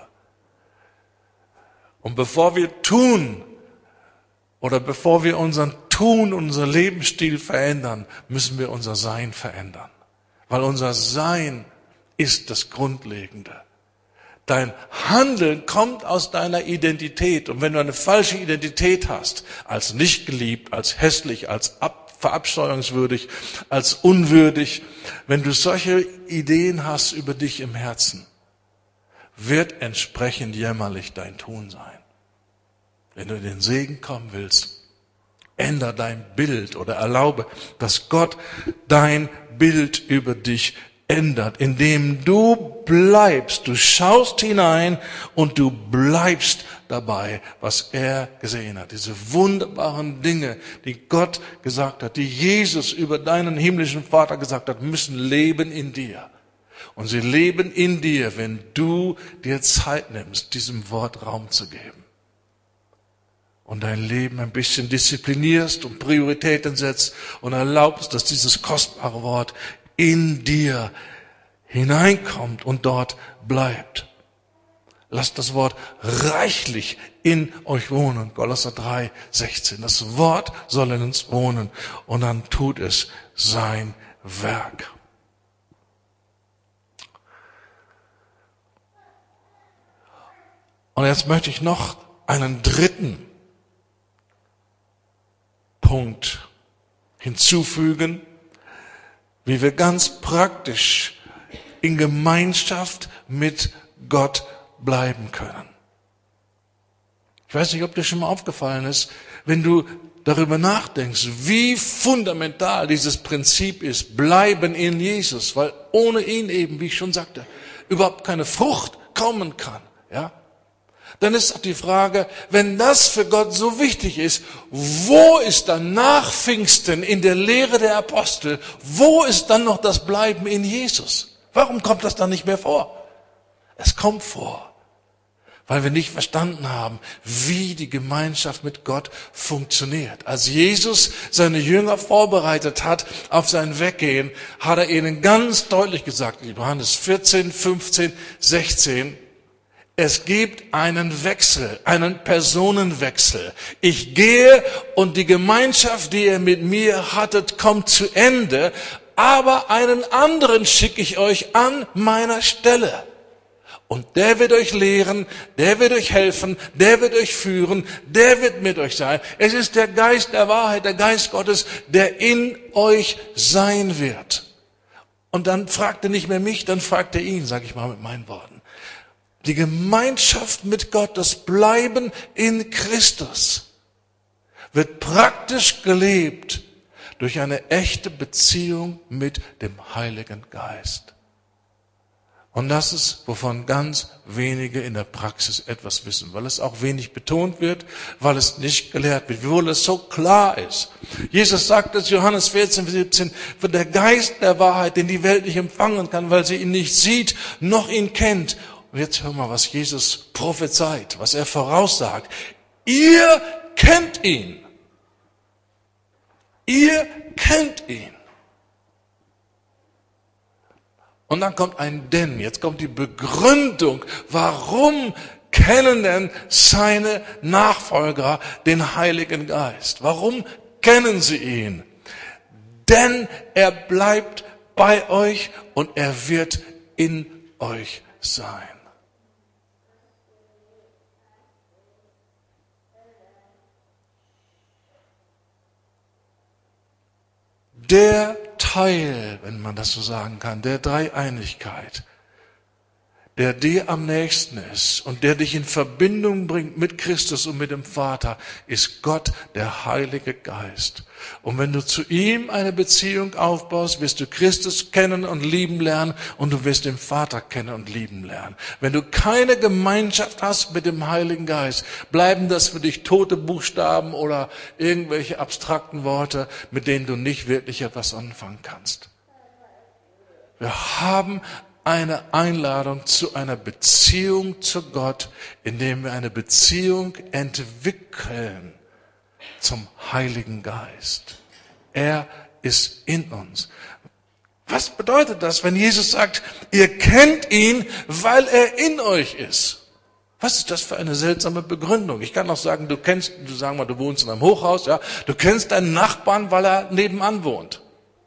Und bevor wir tun oder bevor wir unseren Tun, unser Lebensstil verändern, müssen wir unser Sein verändern. Weil unser Sein ist das Grundlegende. Dein Handeln kommt aus deiner Identität. Und wenn du eine falsche Identität hast, als nicht geliebt, als hässlich, als ab verabscheuungswürdig, als unwürdig, wenn du solche Ideen hast über dich im Herzen, wird entsprechend jämmerlich dein Tun sein. Wenn du in den Segen kommen willst, änder dein Bild oder erlaube, dass Gott dein Bild über dich ändert, indem du bleibst, du schaust hinein und du bleibst dabei, was er gesehen hat. Diese wunderbaren Dinge, die Gott gesagt hat, die Jesus über deinen himmlischen Vater gesagt hat, müssen leben in dir. Und sie leben in dir, wenn du dir Zeit nimmst, diesem Wort Raum zu geben. Und dein Leben ein bisschen disziplinierst und Prioritäten setzt und erlaubst, dass dieses kostbare Wort in dir hineinkommt und dort bleibt. Lasst das Wort reichlich in euch wohnen. Kolosser drei, sechzehn. Das Wort soll in uns wohnen und dann tut es sein Werk. Und jetzt möchte ich noch einen dritten Punkt hinzufügen, wie wir ganz praktisch in Gemeinschaft mit Gott bleiben können. Ich weiß nicht, ob dir schon mal aufgefallen ist, wenn du darüber nachdenkst, wie fundamental dieses Prinzip ist, bleiben in Jesus, weil ohne ihn eben, wie ich schon sagte, überhaupt keine Frucht kommen kann, ja? Dann ist doch die Frage, wenn das für Gott so wichtig ist, wo ist dann nach Pfingsten in der Lehre der Apostel, wo ist dann noch das Bleiben in Jesus? Warum kommt das dann nicht mehr vor? Es kommt vor, weil wir nicht verstanden haben, wie die Gemeinschaft mit Gott funktioniert. Als Jesus seine Jünger vorbereitet hat auf sein Weggehen, hat er ihnen ganz deutlich gesagt, Johannes vierzehn, fünfzehn, sechzehn, es gibt einen Wechsel, einen Personenwechsel. Ich gehe und die Gemeinschaft, die ihr mit mir hattet, kommt zu Ende, aber einen anderen schicke ich euch an meiner Stelle. Und der wird euch lehren, der wird euch helfen, der wird euch führen, der wird mit euch sein. Es ist der Geist der Wahrheit, der Geist Gottes, der in euch sein wird. Und dann fragt er nicht mehr mich, dann fragt er ihn, sage ich mal mit meinen Worten. Die Gemeinschaft mit Gott, das Bleiben in Christus, wird praktisch gelebt durch eine echte Beziehung mit dem Heiligen Geist. Und das ist, wovon ganz wenige in der Praxis etwas wissen, weil es auch wenig betont wird, weil es nicht gelehrt wird, obwohl es so klar ist. Jesus sagt es, Johannes vierzehn, siebzehn, für der Geist der Wahrheit, den die Welt nicht empfangen kann, weil sie ihn nicht sieht, noch ihn kennt. Und jetzt hör mal, was Jesus prophezeit, was er voraussagt. Ihr kennt ihn. Ihr kennt ihn. Und dann kommt ein Denn. Jetzt kommt die Begründung. Warum kennen denn seine Nachfolger den Heiligen Geist? Warum kennen sie ihn? Denn er bleibt bei euch und er wird in euch sein. Der Teil, wenn man das so sagen kann, der Dreieinigkeit, der dir am nächsten ist und der dich in Verbindung bringt mit Christus und mit dem Vater, ist Gott, der Heilige Geist. Und wenn du zu ihm eine Beziehung aufbaust, wirst du Christus kennen und lieben lernen und du wirst den Vater kennen und lieben lernen. Wenn du keine Gemeinschaft hast mit dem Heiligen Geist, bleiben das für dich tote Buchstaben oder irgendwelche abstrakten Worte, mit denen du nicht wirklich etwas anfangen kannst. Wir haben eine Einladung zu einer Beziehung zu Gott, indem wir eine Beziehung entwickeln zum Heiligen Geist. Er ist in uns. Was bedeutet das, wenn Jesus sagt, ihr kennt ihn, weil er in euch ist? Was ist das für eine seltsame Begründung? Ich kann auch sagen, du kennst, du sagen mal, du wohnst in einem Hochhaus, ja, du kennst deinen Nachbarn, weil er nebenan wohnt.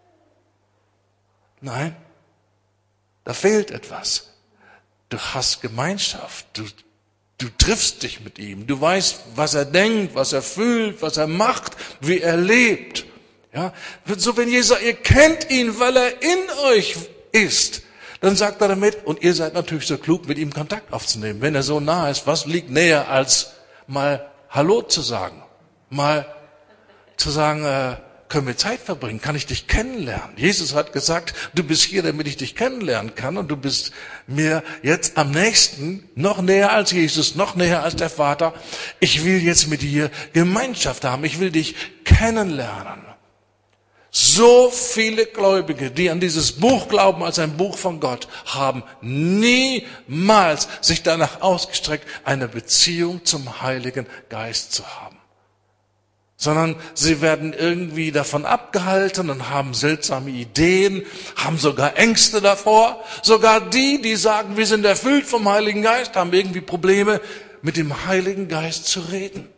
Nein, da fehlt etwas. Du hast Gemeinschaft, du, du triffst dich mit ihm, du weißt, was er denkt, was er fühlt, was er macht, wie er lebt. Ja, so wenn Jesus sagt, ihr kennt ihn, weil er in euch ist, dann sagt er damit, und ihr seid natürlich so klug, mit ihm Kontakt aufzunehmen. Wenn er so nah ist, was liegt näher, als mal Hallo zu sagen, mal zu sagen, äh, können wir Zeit verbringen, kann ich dich kennenlernen. Jesus hat gesagt, du bist hier, damit ich dich kennenlernen kann, und du bist mir jetzt am nächsten, noch näher als Jesus, noch näher als der Vater. Ich will jetzt mit dir Gemeinschaft haben, ich will dich kennenlernen. So viele Gläubige, die an dieses Buch glauben als ein Buch von Gott, haben niemals sich danach ausgestreckt, eine Beziehung zum Heiligen Geist zu haben. Sondern sie werden irgendwie davon abgehalten und haben seltsame Ideen, haben sogar Ängste davor. Sogar die, die sagen, wir sind erfüllt vom Heiligen Geist, haben irgendwie Probleme, mit dem Heiligen Geist zu reden.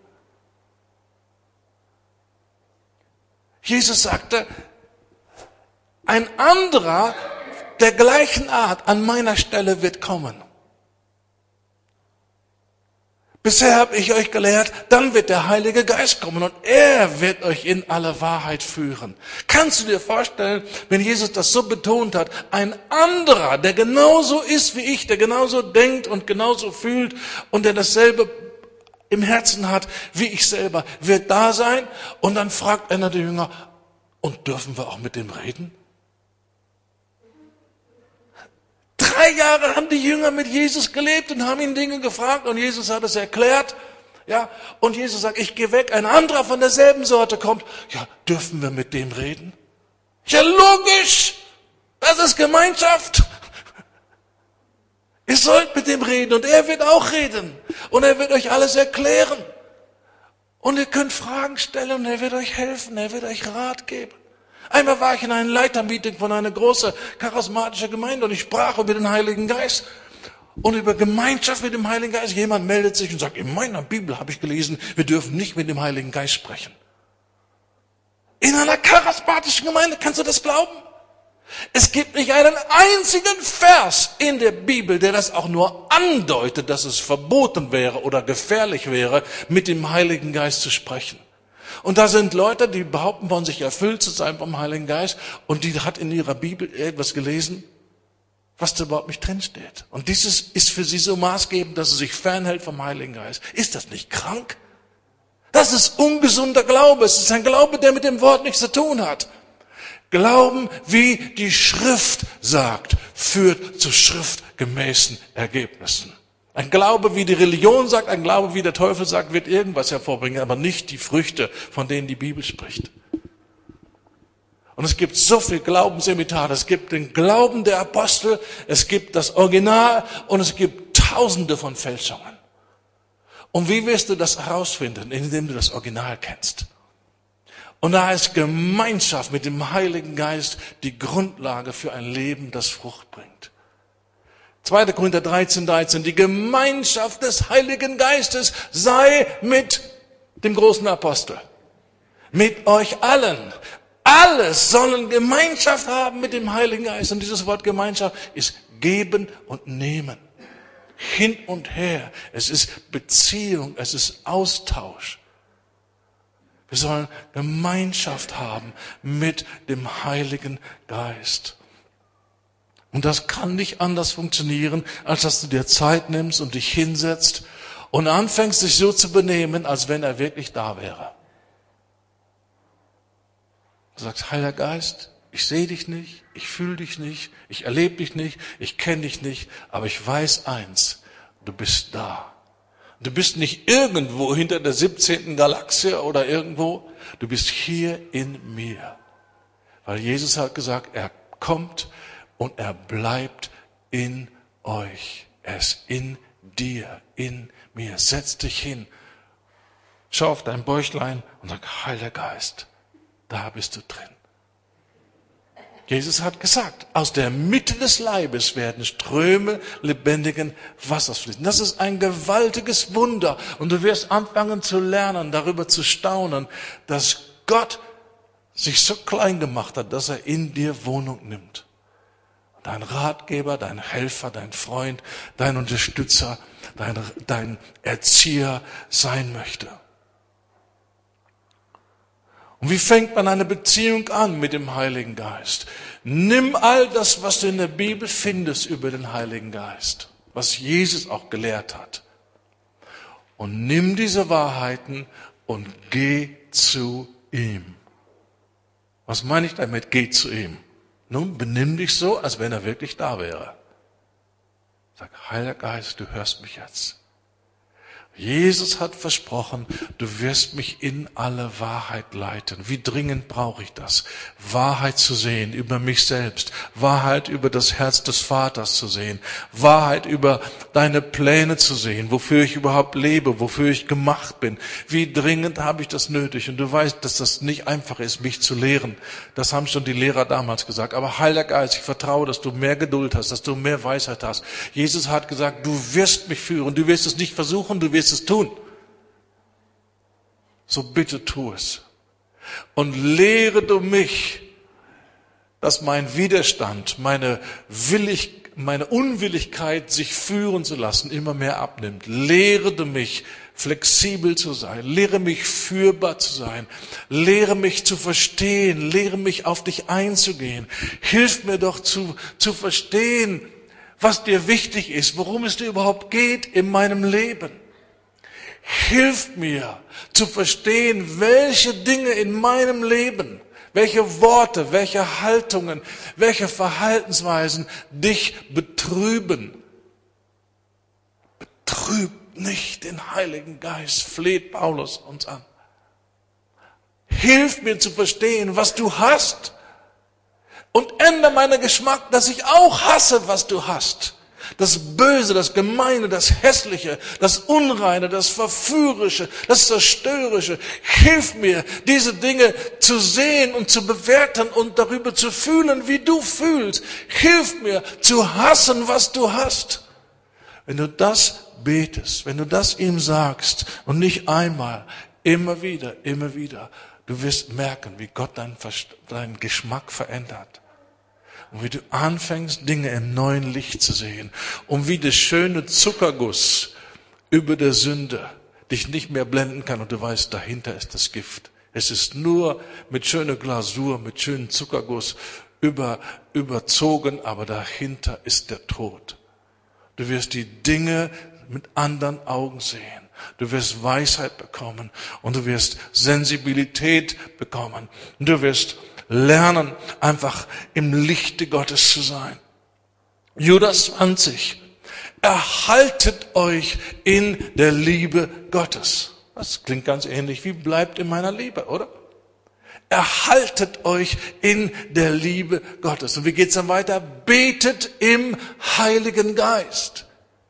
Jesus sagte, ein anderer der gleichen Art an meiner Stelle wird kommen. Bisher habe ich euch gelehrt, dann wird der Heilige Geist kommen und er wird euch in alle Wahrheit führen. Kannst du dir vorstellen, wenn Jesus das so betont hat, ein anderer, der genauso ist wie ich, der genauso denkt und genauso fühlt und der dasselbe im Herzen hat, wie ich selber, wird da sein, und dann fragt einer der Jünger, und dürfen wir auch mit dem reden? Drei Jahre haben die Jünger mit Jesus gelebt und haben ihn Dinge gefragt, und Jesus hat es erklärt. Ja, und Jesus sagt, ich gehe weg, ein anderer von derselben Sorte kommt. Ja, dürfen wir mit dem reden? Ja, logisch, das ist Gemeinschaft. Ihr sollt mit dem reden, und er wird auch reden. Und er wird euch alles erklären. Und ihr könnt Fragen stellen, und er wird euch helfen, er wird euch Rat geben. Einmal war ich in einem Leitermeeting von einer großen charismatischen Gemeinde, und ich sprach über den Heiligen Geist und über Gemeinschaft mit dem Heiligen Geist. Jemand meldet sich und sagt, in meiner Bibel habe ich gelesen, wir dürfen nicht mit dem Heiligen Geist sprechen. In einer charismatischen Gemeinde, kannst du das glauben? Es gibt nicht einen einzigen Vers in der Bibel, der das auch nur andeutet, dass es verboten wäre oder gefährlich wäre, mit dem Heiligen Geist zu sprechen. Und da sind Leute, die behaupten von sich erfüllt zu sein vom Heiligen Geist, und die hat in ihrer Bibel etwas gelesen, was da überhaupt nicht drinsteht. Und dieses ist für sie so maßgebend, dass sie sich fernhält vom Heiligen Geist. Ist das nicht krank? Das ist ungesunder Glaube. Es ist ein Glaube, der mit dem Wort nichts zu tun hat. Glauben, wie die Schrift sagt, führt zu schriftgemäßen Ergebnissen. Ein Glaube, wie die Religion sagt, ein Glaube, wie der Teufel sagt, wird irgendwas hervorbringen, aber nicht die Früchte, von denen die Bibel spricht. Und es gibt so viel Glaubensimitate. Es gibt den Glauben der Apostel, es gibt das Original, und es gibt Tausende von Fälschungen. Und wie wirst du das herausfinden? Indem du das Original kennst. Und da ist Gemeinschaft mit dem Heiligen Geist die Grundlage für ein Leben, das Frucht bringt. zweiter Korinther dreizehn, dreizehn, die Gemeinschaft des Heiligen Geistes sei mit dem großen Apostel, mit euch allen. Alle sollen Gemeinschaft haben mit dem Heiligen Geist. Und dieses Wort Gemeinschaft ist geben und nehmen. Hin und her. Es ist Beziehung, es ist Austausch. Wir sollen Gemeinschaft haben mit dem Heiligen Geist. Und das kann nicht anders funktionieren, als dass du dir Zeit nimmst und dich hinsetzt und anfängst, dich so zu benehmen, als wenn er wirklich da wäre. Du sagst, Heiliger Geist, ich sehe dich nicht, ich fühle dich nicht, ich erlebe dich nicht, ich kenne dich nicht, aber ich weiß eins, du bist da. Du bist nicht irgendwo hinter der siebzehnten Galaxie oder irgendwo, du bist hier in mir. Weil Jesus hat gesagt, er kommt und er bleibt in euch. Er ist in dir, in mir. Setz dich hin, schau auf dein Bäuchlein und sag, Heiliger Geist, da bist du drin. Jesus hat gesagt, aus der Mitte des Leibes werden Ströme lebendigen Wassers fließen. Das ist ein gewaltiges Wunder. Und du wirst anfangen zu lernen, darüber zu staunen, dass Gott sich so klein gemacht hat, dass er in dir Wohnung nimmt. Dein Ratgeber, dein Helfer, dein Freund, dein Unterstützer, dein, dein Erzieher sein möchte. Und wie fängt man eine Beziehung an mit dem Heiligen Geist? Nimm all das, was du in der Bibel findest über den Heiligen Geist, was Jesus auch gelehrt hat, und nimm diese Wahrheiten und geh zu ihm. Was meine ich damit, geh zu ihm? Nun, benimm dich so, als wenn er wirklich da wäre. Sag, Heiliger Geist, du hörst mich jetzt. Jesus hat versprochen, du wirst mich in alle Wahrheit leiten. Wie dringend brauche ich das? Wahrheit zu sehen über mich selbst, Wahrheit über das Herz des Vaters zu sehen, Wahrheit über deine Pläne zu sehen, wofür ich überhaupt lebe, wofür ich gemacht bin. Wie dringend habe ich das nötig? Und du weißt, dass das nicht einfach ist, mich zu lehren. Das haben schon die Lehrer damals gesagt. Aber Heiliger Geist, ich vertraue, dass du mehr Geduld hast, dass du mehr Weisheit hast. Jesus hat gesagt, du wirst mich führen, du wirst es nicht versuchen, du wirst es tun. So bitte tu es. Und lehre du mich, dass mein Widerstand, meine Willig, meine Unwilligkeit, sich führen zu lassen, immer mehr abnimmt. Lehre du mich, flexibel zu sein. Lehre mich, führbar zu sein. Lehre mich zu verstehen. Lehre mich, auf dich einzugehen. Hilf mir doch zu, zu verstehen, was dir wichtig ist, worum es dir überhaupt geht in meinem Leben. Hilf mir zu verstehen, welche Dinge in meinem Leben, welche Worte, welche Haltungen, welche Verhaltensweisen dich betrüben. Betrüb nicht den Heiligen Geist, fleht Paulus uns an. Hilf mir zu verstehen, was du hast, und ändere meinen Geschmack, dass ich auch hasse, was du hast. Das Böse, das Gemeine, das Hässliche, das Unreine, das Verführerische, das Zerstörerische. Hilf mir, diese Dinge zu sehen und zu bewerten und darüber zu fühlen, wie du fühlst. Hilf mir, zu hassen, was du hast. Wenn du das betest, wenn du das ihm sagst und nicht einmal, immer wieder, immer wieder, du wirst merken, wie Gott deinen, deinen Geschmack verändert. Und wie du anfängst, Dinge im neuen Licht zu sehen. Und wie der schöne Zuckerguss über der Sünde dich nicht mehr blenden kann. Und du weißt, dahinter ist das Gift. Es ist nur mit schöner Glasur, mit schönem Zuckerguss über, überzogen, aber dahinter ist der Tod. Du wirst die Dinge mit anderen Augen sehen. Du wirst Weisheit bekommen und du wirst Sensibilität bekommen. Und du wirst lernen, einfach im Lichte Gottes zu sein. Judas zwanzig. Erhaltet euch in der Liebe Gottes. Das klingt ganz ähnlich wie bleibt in meiner Liebe, oder? Erhaltet euch in der Liebe Gottes. Und wie geht's dann weiter? Betet im Heiligen Geist.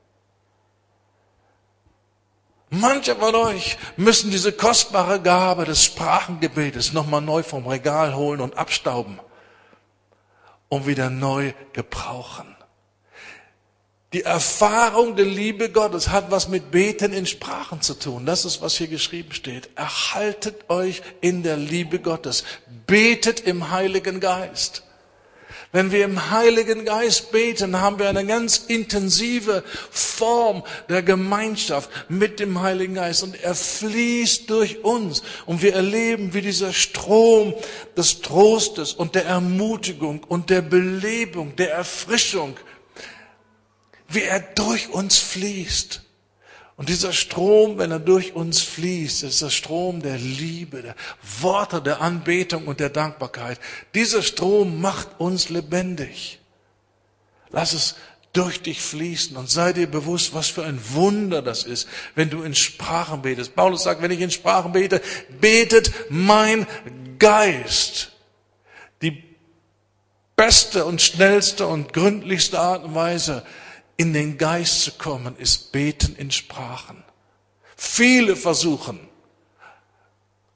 Manche von euch müssen diese kostbare Gabe des Sprachengebetes nochmal neu vom Regal holen und abstauben und wieder neu gebrauchen. Die Erfahrung der Liebe Gottes hat was mit Beten in Sprachen zu tun. Das ist, was hier geschrieben steht. Erhaltet euch in der Liebe Gottes. Betet im Heiligen Geist. Wenn wir im Heiligen Geist beten, haben wir eine ganz intensive Form der Gemeinschaft mit dem Heiligen Geist. Und er fließt durch uns. Und wir erleben, wie dieser Strom des Trostes und der Ermutigung und der Belebung, der Erfrischung, wie er durch uns fließt. Und dieser Strom, wenn er durch uns fließt, ist der Strom der Liebe, der Worte der Anbetung und der Dankbarkeit. Dieser Strom macht uns lebendig. Lass es durch dich fließen und sei dir bewusst, was für ein Wunder das ist, wenn du in Sprachen betest. Paulus sagt, wenn ich in Sprachen bete, betet mein Geist. Die beste und schnellste und gründlichste Art und Weise, in den Geist zu kommen, ist Beten in Sprachen. Viele versuchen,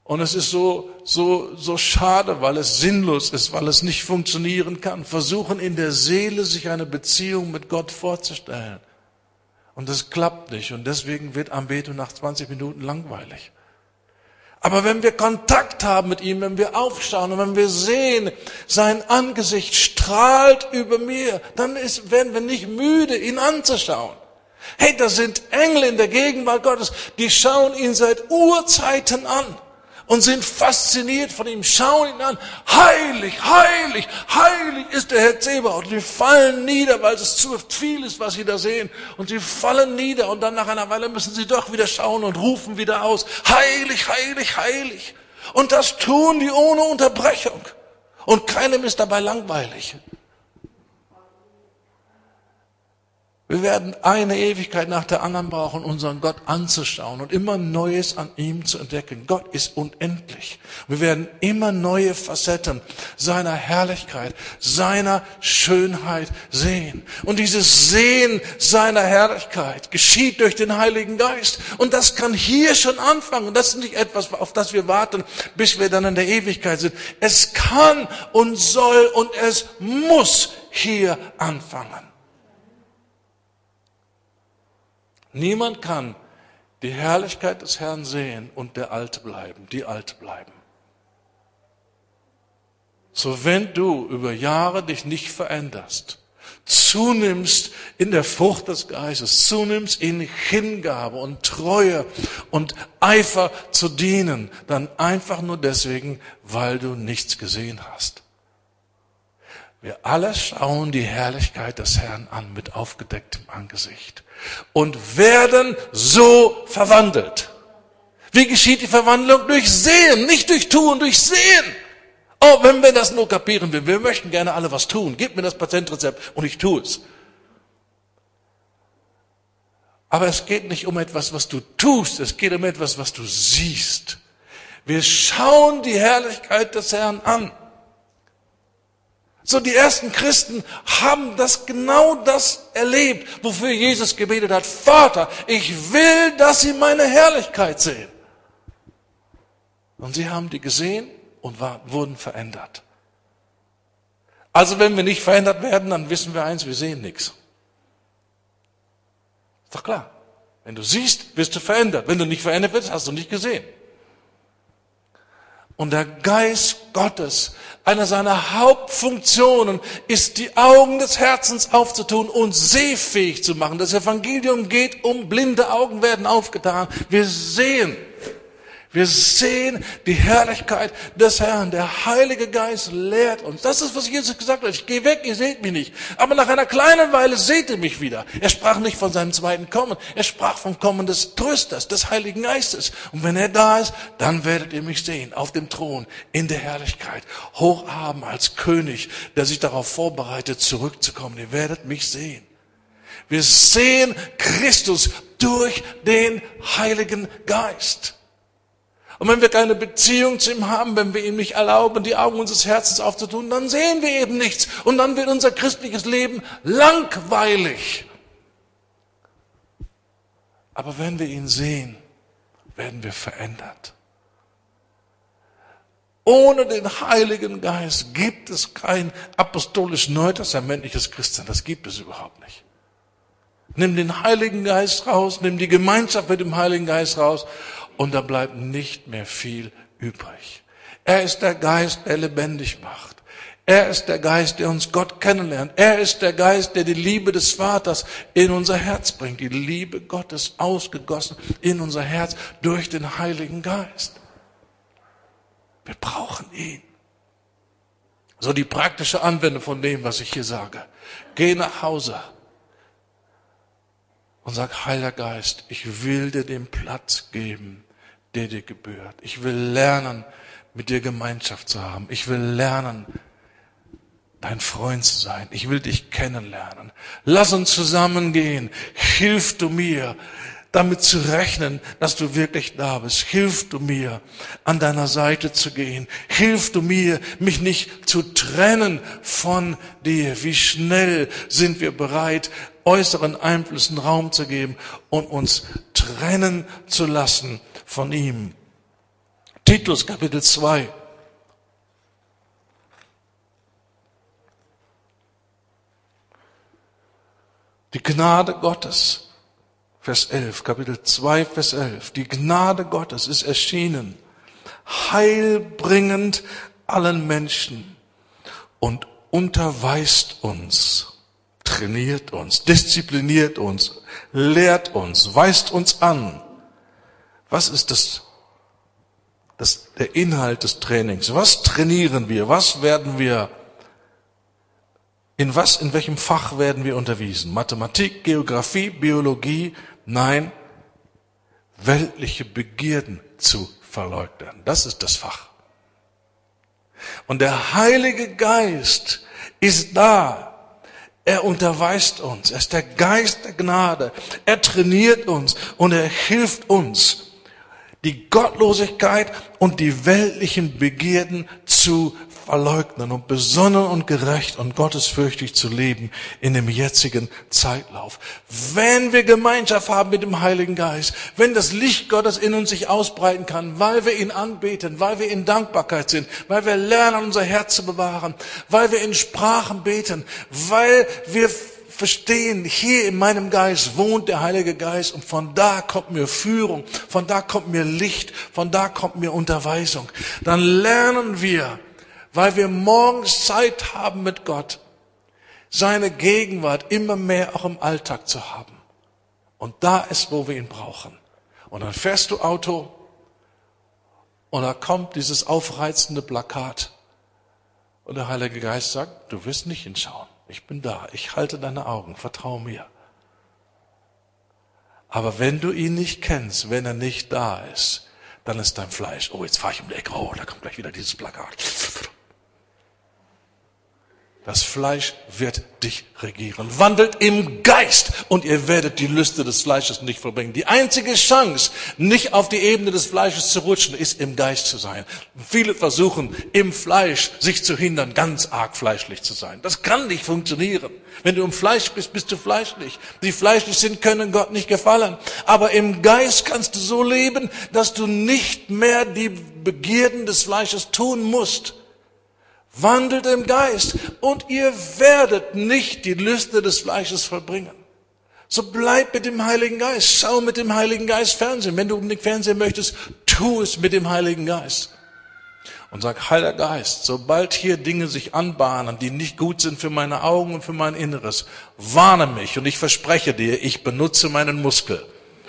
Und es ist so, so, so schade, weil es sinnlos ist, weil es nicht funktionieren kann. Versuchen in der Seele sich eine Beziehung mit Gott vorzustellen. Und das klappt nicht. Und deswegen wird Anbetung nach zwanzig Minuten langweilig. Aber wenn wir Kontakt haben mit ihm, wenn wir aufschauen und wenn wir sehen, sein Angesicht strahlt über mir, dann ist, werden wir nicht müde, ihn anzuschauen. Hey, das sind Engel in der Gegenwart Gottes, die schauen ihn seit Urzeiten an und sind fasziniert von ihm, schauen ihn an. Heilig, heilig, heilig ist der Herr Zebaoth. Und die fallen nieder, weil es zu viel ist, was sie da sehen. Und sie fallen nieder und dann nach einer Weile müssen sie doch wieder schauen und rufen wieder aus. Heilig, heilig, heilig. Und das tun die ohne Unterbrechung. Und keinem ist dabei langweilig. Wir werden eine Ewigkeit nach der anderen brauchen, unseren Gott anzuschauen und immer Neues an ihm zu entdecken. Gott ist unendlich. Wir werden immer neue Facetten seiner Herrlichkeit, seiner Schönheit sehen. Und dieses Sehen seiner Herrlichkeit geschieht durch den Heiligen Geist. Und das kann hier schon anfangen. Und das ist nicht etwas, auf das wir warten, bis wir dann in der Ewigkeit sind. Es kann und soll und es muss hier anfangen. Niemand kann die Herrlichkeit des Herrn sehen und der Alte bleiben, die Alte bleiben. So wenn du über Jahre dich nicht veränderst, zunimmst in der Frucht des Geistes, zunimmst in Hingabe und Treue und Eifer zu dienen, dann einfach nur deswegen, weil du nichts gesehen hast. Wir alle schauen die Herrlichkeit des Herrn an mit aufgedecktem Angesicht und werden so verwandelt. Wie geschieht die Verwandlung? Durch Sehen, nicht durch Tun, durch Sehen. Oh, wenn wir das nur kapieren, wir, wir möchten gerne alle was tun. Gib mir das Patentrezept und ich tue es. Aber es geht nicht um etwas, was du tust, es geht um etwas, was du siehst. Wir schauen die Herrlichkeit des Herrn an. So, die ersten Christen haben das genau das erlebt, wofür Jesus gebetet hat. Vater, ich will, dass sie meine Herrlichkeit sehen. Und sie haben die gesehen und war, wurden verändert. Also wenn wir nicht verändert werden, dann wissen wir eins, wir sehen nichts. Ist doch klar. Wenn du siehst, wirst du verändert. Wenn du nicht verändert wirst, hast du nicht gesehen. Und der Geist Gottes, eine seiner Hauptfunktionen ist, die Augen des Herzens aufzutun und sehfähig zu machen. Das Evangelium geht um blinde Augen werden aufgetan. Wir sehen. Wir sehen die Herrlichkeit des Herrn. Der Heilige Geist lehrt uns. Das ist, was Jesus gesagt hat. Ich gehe weg, ihr seht mich nicht. Aber nach einer kleinen Weile seht ihr mich wieder. Er sprach nicht von seinem zweiten Kommen. Er sprach vom Kommen des Trösters, des Heiligen Geistes. Und wenn er da ist, dann werdet ihr mich sehen. Auf dem Thron, in der Herrlichkeit. Hochaben als König, der sich darauf vorbereitet, zurückzukommen. Ihr werdet mich sehen. Wir sehen Christus durch den Heiligen Geist. Und wenn wir keine Beziehung zu ihm haben, wenn wir ihm nicht erlauben, die Augen unseres Herzens aufzutun, dann sehen wir eben nichts. Und dann wird unser christliches Leben langweilig. Aber wenn wir ihn sehen, werden wir verändert. Ohne den Heiligen Geist gibt es kein apostolisch neutestamentliches Christsein. Das gibt es überhaupt nicht. Nimm den Heiligen Geist raus, nimm die Gemeinschaft mit dem Heiligen Geist raus. Und da bleibt nicht mehr viel übrig. Er ist der Geist, der lebendig macht. Er ist der Geist, der uns Gott kennenlernt. Er ist der Geist, der die Liebe des Vaters in unser Herz bringt. Die Liebe Gottes ausgegossen in unser Herz durch den Heiligen Geist. Wir brauchen ihn. So die praktische Anwendung von dem, was ich hier sage. Geh nach Hause. Und sag, Heiliger Geist, ich will dir den Platz geben, der dir gebührt. Ich will lernen, mit dir Gemeinschaft zu haben. Ich will lernen, dein Freund zu sein. Ich will dich kennenlernen. Lass uns zusammengehen. Hilf du mir, damit zu rechnen, dass du wirklich da bist. Hilf du mir, an deiner Seite zu gehen. Hilf du mir, mich nicht zu trennen von dir. Wie schnell sind wir bereit, äußeren Einflüssen Raum zu geben und uns trennen zu lassen von ihm. Titus Kapitel zwei. Die Gnade Gottes, Vers elf, Kapitel zwei, Vers elf. Die Gnade Gottes ist erschienen, heilbringend allen Menschen und unterweist uns, trainiert uns, diszipliniert uns, lehrt uns, weist uns an. Was ist das, das, der Inhalt des Trainings? Was trainieren wir? Was werden wir, in was, in welchem Fach werden wir unterwiesen? Mathematik, Geografie, Biologie? Nein, weltliche Begierden zu verleugnen. Das ist das Fach. Und der Heilige Geist ist da. Er unterweist uns. Er ist der Geist der Gnade. Er trainiert uns und er hilft uns, die Gottlosigkeit und die weltlichen Begierden zu verleugnen und besonnen und gerecht und gottesfürchtig zu leben in dem jetzigen Zeitlauf. Wenn wir Gemeinschaft haben mit dem Heiligen Geist, wenn das Licht Gottes in uns sich ausbreiten kann, weil wir ihn anbeten, weil wir in Dankbarkeit sind, weil wir lernen, unser Herz zu bewahren, weil wir in Sprachen beten, weil wir verstehen, hier in meinem Geist wohnt der Heilige Geist und von da kommt mir Führung, von da kommt mir Licht, von da kommt mir Unterweisung. Dann lernen wir, weil wir morgens Zeit haben mit Gott, seine Gegenwart immer mehr auch im Alltag zu haben. Und da ist, wo wir ihn brauchen. Und dann fährst du Auto und da kommt dieses aufreizende Plakat und der Heilige Geist sagt, du wirst nicht hinschauen. Ich bin da, ich halte deine Augen, vertrau mir. Aber wenn du ihn nicht kennst, wenn er nicht da ist, dann ist dein Fleisch, oh, jetzt fahre ich um die Ecke, oh, da kommt gleich wieder dieses Plakat. Das Fleisch wird dich regieren. Wandelt im Geist und ihr werdet die Lüste des Fleisches nicht vollbringen. Die einzige Chance, nicht auf die Ebene des Fleisches zu rutschen, ist im Geist zu sein. Viele versuchen, im Fleisch sich zu hindern, ganz arg fleischlich zu sein. Das kann nicht funktionieren. Wenn du im Fleisch bist, bist du fleischlich. Die fleischlich sind, können Gott nicht gefallen. Aber im Geist kannst du so leben, dass du nicht mehr die Begierden des Fleisches tun musst. Wandelt im Geist und ihr werdet nicht die Lüste des Fleisches vollbringen. So bleib mit dem Heiligen Geist. Schau mit dem Heiligen Geist Fernsehen. Wenn du nicht Fernsehen möchtest, tu es mit dem Heiligen Geist. Und sag, Heiliger Geist, sobald hier Dinge sich anbahnen, die nicht gut sind für meine Augen und für mein Inneres, warne mich und ich verspreche dir, ich benutze meinen Muskel.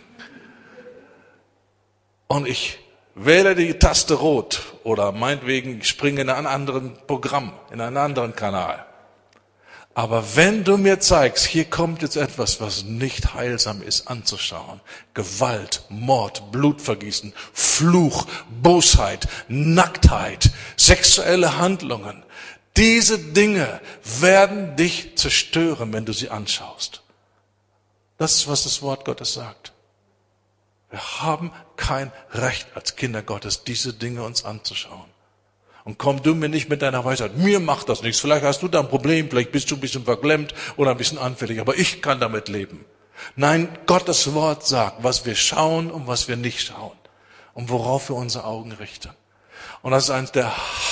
Und ich wähle die Taste rot oder meinetwegen springe in einen anderen Programm, in einen anderen Kanal. Aber wenn du mir zeigst, hier kommt jetzt etwas, was nicht heilsam ist anzuschauen, Gewalt, Mord, Blutvergießen, Fluch, Bosheit, Nacktheit, sexuelle Handlungen, diese Dinge werden dich zerstören, wenn du sie anschaust. Das ist, was das Wort Gottes sagt. Wir haben kein Recht als Kinder Gottes, diese Dinge uns anzuschauen. Und komm du mir nicht mit deiner Weisheit, mir macht das nichts. Vielleicht hast du da ein Problem, vielleicht bist du ein bisschen verklemmt oder ein bisschen anfällig, aber ich kann damit leben. Nein, Gottes Wort sagt, was wir schauen und was wir nicht schauen und worauf wir unsere Augen richten. Und das ist eines der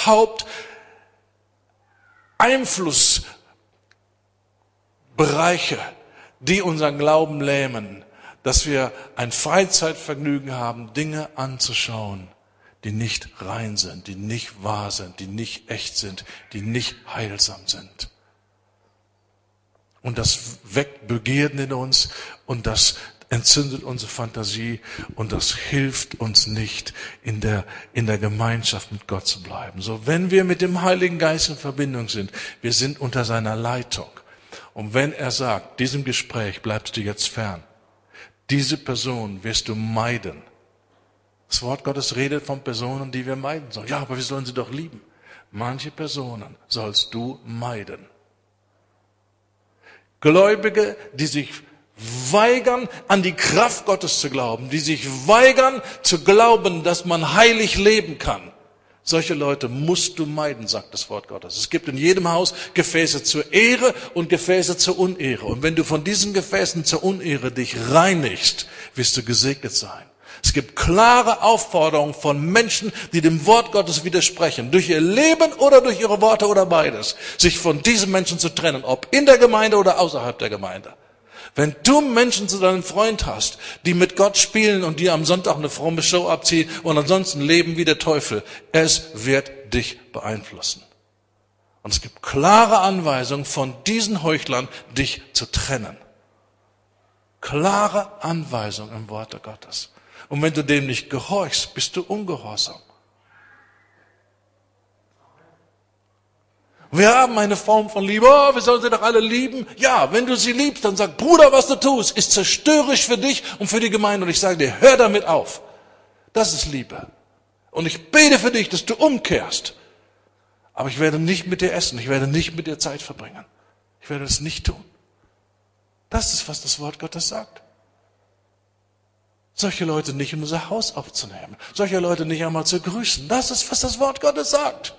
Haupteinflussbereiche, die unseren Glauben lähmen, dass wir ein Freizeitvergnügen haben, Dinge anzuschauen, die nicht rein sind, die nicht wahr sind, die nicht echt sind, die nicht heilsam sind. Und das weckt Begierden in uns und das entzündet unsere Fantasie und das hilft uns nicht, in der, in der Gemeinschaft mit Gott zu bleiben. So, wenn wir mit dem Heiligen Geist in Verbindung sind, wir sind unter seiner Leitung. Und wenn er sagt, diesem Gespräch bleibst du jetzt fern, diese Person wirst du meiden. Das Wort Gottes redet von Personen, die wir meiden sollen. Ja, aber wir sollen sie doch lieben. Manche Personen sollst du meiden. Gläubige, die sich weigern, an die Kraft Gottes zu glauben, die sich weigern zu glauben, dass man heilig leben kann. Solche Leute musst du meiden, sagt das Wort Gottes. Es gibt in jedem Haus Gefäße zur Ehre und Gefäße zur Unehre. Und wenn du von diesen Gefäßen zur Unehre dich reinigst, wirst du gesegnet sein. Es gibt klare Aufforderungen von Menschen, die dem Wort Gottes widersprechen, durch ihr Leben oder durch ihre Worte oder beides, sich von diesen Menschen zu trennen, ob in der Gemeinde oder außerhalb der Gemeinde. Wenn du Menschen zu deinem Freund hast, die mit Gott spielen und die am Sonntag eine fromme Show abziehen und ansonsten leben wie der Teufel, es wird dich beeinflussen. Und es gibt klare Anweisungen von diesen Heuchlern, dich zu trennen. Klare Anweisungen im Worte Gottes. Und wenn du dem nicht gehorchst, bist du ungehorsam. Wir haben eine Form von Liebe. Oh, wir sollen sie doch alle lieben. Ja, wenn du sie liebst, dann sag, Bruder, was du tust, ist zerstörerisch für dich und für die Gemeinde. Und ich sage dir, hör damit auf. Das ist Liebe. Und ich bete für dich, dass du umkehrst. Aber ich werde nicht mit dir essen. Ich werde nicht mit dir Zeit verbringen. Ich werde das nicht tun. Das ist, was das Wort Gottes sagt. Solche Leute nicht in unser Haus aufzunehmen. Solche Leute nicht einmal zu grüßen. Das ist, was das Wort Gottes sagt.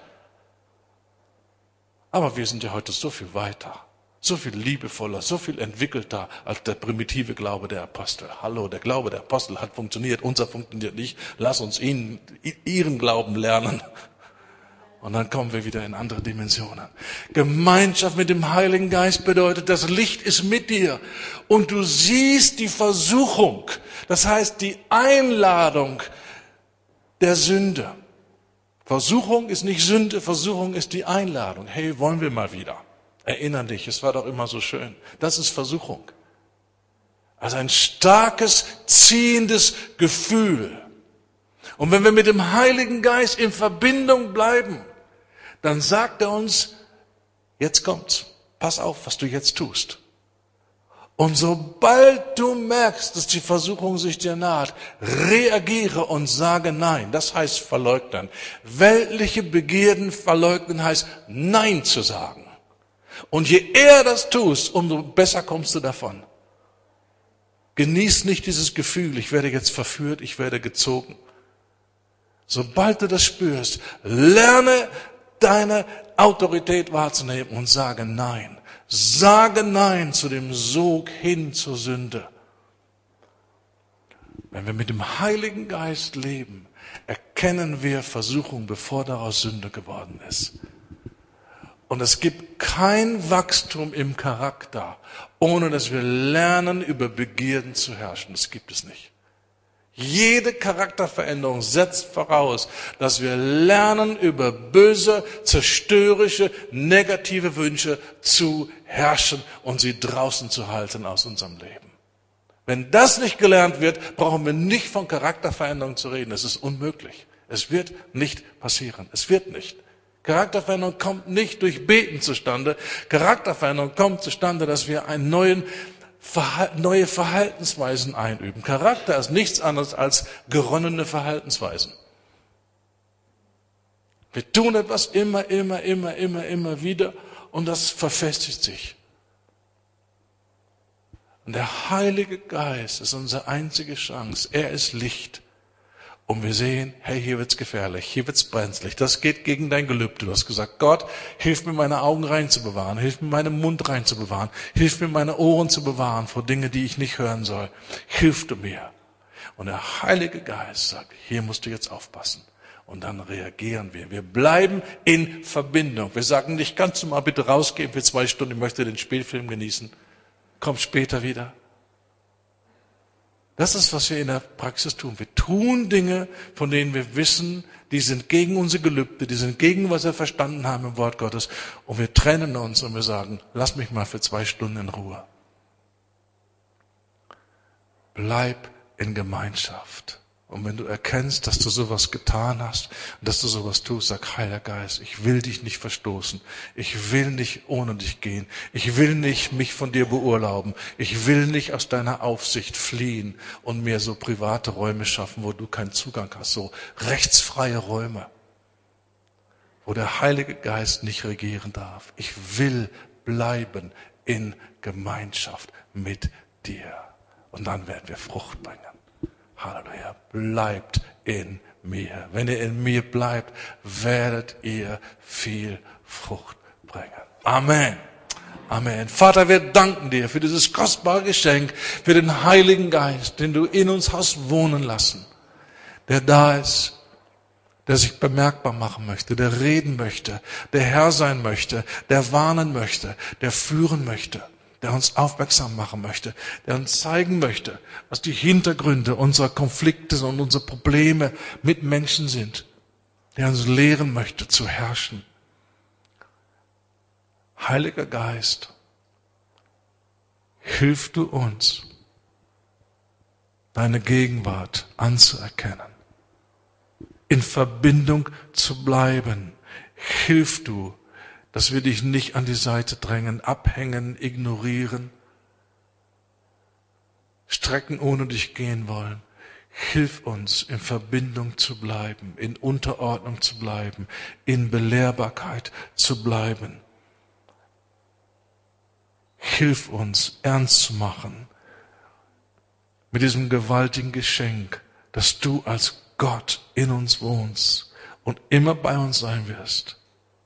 Aber wir sind ja heute so viel weiter, so viel liebevoller, so viel entwickelter als der primitive Glaube der Apostel. Hallo, der Glaube der Apostel hat funktioniert, unser funktioniert nicht. Lass uns ihnen, ihren Glauben lernen. Und dann kommen wir wieder in andere Dimensionen. Gemeinschaft mit dem Heiligen Geist bedeutet, das Licht ist mit dir. Und du siehst die Versuchung, das heißt die Einladung der Sünde. Versuchung ist nicht Sünde, Versuchung ist die Einladung. Hey, wollen wir mal wieder? Erinner dich, es war doch immer so schön. Das ist Versuchung. Also ein starkes, ziehendes Gefühl. Und wenn wir mit dem Heiligen Geist in Verbindung bleiben, dann sagt er uns, jetzt kommt's, pass auf, was du jetzt tust. Und sobald du merkst, dass die Versuchung sich dir naht, reagiere und sage Nein. Das heißt verleugnen. Weltliche Begierden verleugnen heißt Nein zu sagen. Und je eher das tust, umso besser kommst du davon. Genieß nicht dieses Gefühl, ich werde jetzt verführt, ich werde gezogen. Sobald du das spürst, lerne deine Autorität wahrzunehmen und sage Nein. Sage Nein zu dem Sog hin zur Sünde. Wenn wir mit dem Heiligen Geist leben, erkennen wir Versuchung, bevor daraus Sünde geworden ist. Und es gibt kein Wachstum im Charakter, ohne dass wir lernen, über Begierden zu herrschen. Das gibt es nicht. Jede Charakterveränderung setzt voraus, dass wir lernen, über böse, zerstörerische, negative Wünsche zu herrschen und sie draußen zu halten aus unserem Leben. Wenn das nicht gelernt wird, brauchen wir nicht von Charakterveränderung zu reden. Es ist unmöglich. Es wird nicht passieren. Es wird nicht. Charakterveränderung kommt nicht durch Beten zustande. Charakterveränderung kommt zustande, dass wir einen neuen neue Verhaltensweisen einüben. Charakter ist nichts anderes als geronnene Verhaltensweisen. Wir tun etwas immer, immer, immer, immer, immer wieder und das verfestigt sich. Und der Heilige Geist ist unsere einzige Chance. Er ist Licht. Und wir sehen, hey, hier wird's gefährlich, hier wird's brenzlig. Das geht gegen dein Gelübde. Du hast gesagt, Gott, hilf mir, meine Augen rein zu bewahren, hilf mir, meinen Mund rein zu bewahren, hilf mir, meine Ohren zu bewahren vor Dingen, die ich nicht hören soll. Hilf du mir. Und der Heilige Geist sagt, hier musst du jetzt aufpassen. Und dann reagieren wir. Wir bleiben in Verbindung. Wir sagen nicht, kannst du mal bitte rausgehen für zwei Stunden, ich möchte den Spielfilm genießen. Komm später wieder. Das ist, was wir in der Praxis tun. Wir tun Dinge, von denen wir wissen, die sind gegen unsere Gelübde, die sind gegen, was wir verstanden haben im Wort Gottes. Und wir trennen uns und wir sagen, lass mich mal für zwei Stunden in Ruhe. Bleib in Gemeinschaft. Und wenn du erkennst, dass du sowas getan hast, dass du sowas tust, sag, Heiliger Geist, ich will dich nicht verstoßen. Ich will nicht ohne dich gehen. Ich will nicht mich von dir beurlauben. Ich will nicht aus deiner Aufsicht fliehen und mir so private Räume schaffen, wo du keinen Zugang hast. So rechtsfreie Räume, wo der Heilige Geist nicht regieren darf. Ich will bleiben in Gemeinschaft mit dir. Und dann werden wir Frucht bringen. Halleluja, bleibt in mir. Wenn ihr in mir bleibt, werdet ihr viel Frucht bringen. Amen. Amen. Vater, wir danken dir für dieses kostbare Geschenk, für den Heiligen Geist, den du in uns hast wohnen lassen. der da ist, der sich bemerkbar machen möchte, der reden möchte, der Herr sein möchte, der warnen möchte, der führen möchte, der uns aufmerksam machen möchte, der uns zeigen möchte, was die Hintergründe unserer Konflikte und unserer Probleme mit Menschen sind, der uns lehren möchte zu herrschen. Heiliger Geist, hilf du uns, deine Gegenwart anzuerkennen, in Verbindung zu bleiben. Hilf du, dass wir dich nicht an die Seite drängen, abhängen, ignorieren, strecken ohne dich gehen wollen. Hilf uns, in Verbindung zu bleiben, in Unterordnung zu bleiben, in Belehrbarkeit zu bleiben. Hilf uns, ernst zu machen mit diesem gewaltigen Geschenk, dass du als Gott in uns wohnst und immer bei uns sein wirst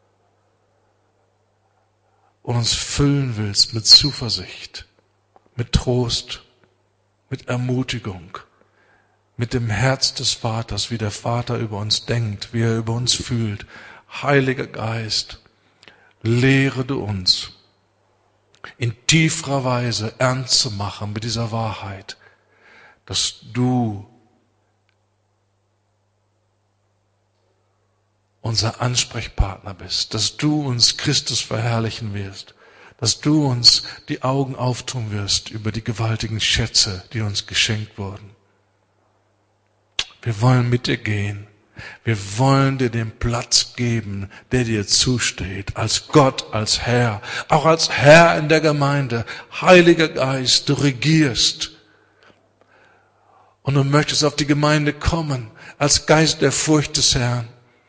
und uns füllen willst mit Zuversicht, mit Trost, mit Ermutigung, mit dem Herz des Vaters, wie der Vater über uns denkt, wie er über uns fühlt. Heiliger Geist, lehre du uns, in tieferer Weise ernst zu machen mit dieser Wahrheit, dass du unser Ansprechpartner bist, dass du uns Christus verherrlichen wirst, dass du uns die Augen auftun wirst über die gewaltigen Schätze, die uns geschenkt wurden. Wir wollen mit dir gehen. Wir wollen dir den Platz geben, der dir zusteht, als Gott, als Herr, auch als Herr in der Gemeinde. Heiliger Geist, du regierst. Und du möchtest auf die Gemeinde kommen, als Geist der Furcht des Herrn.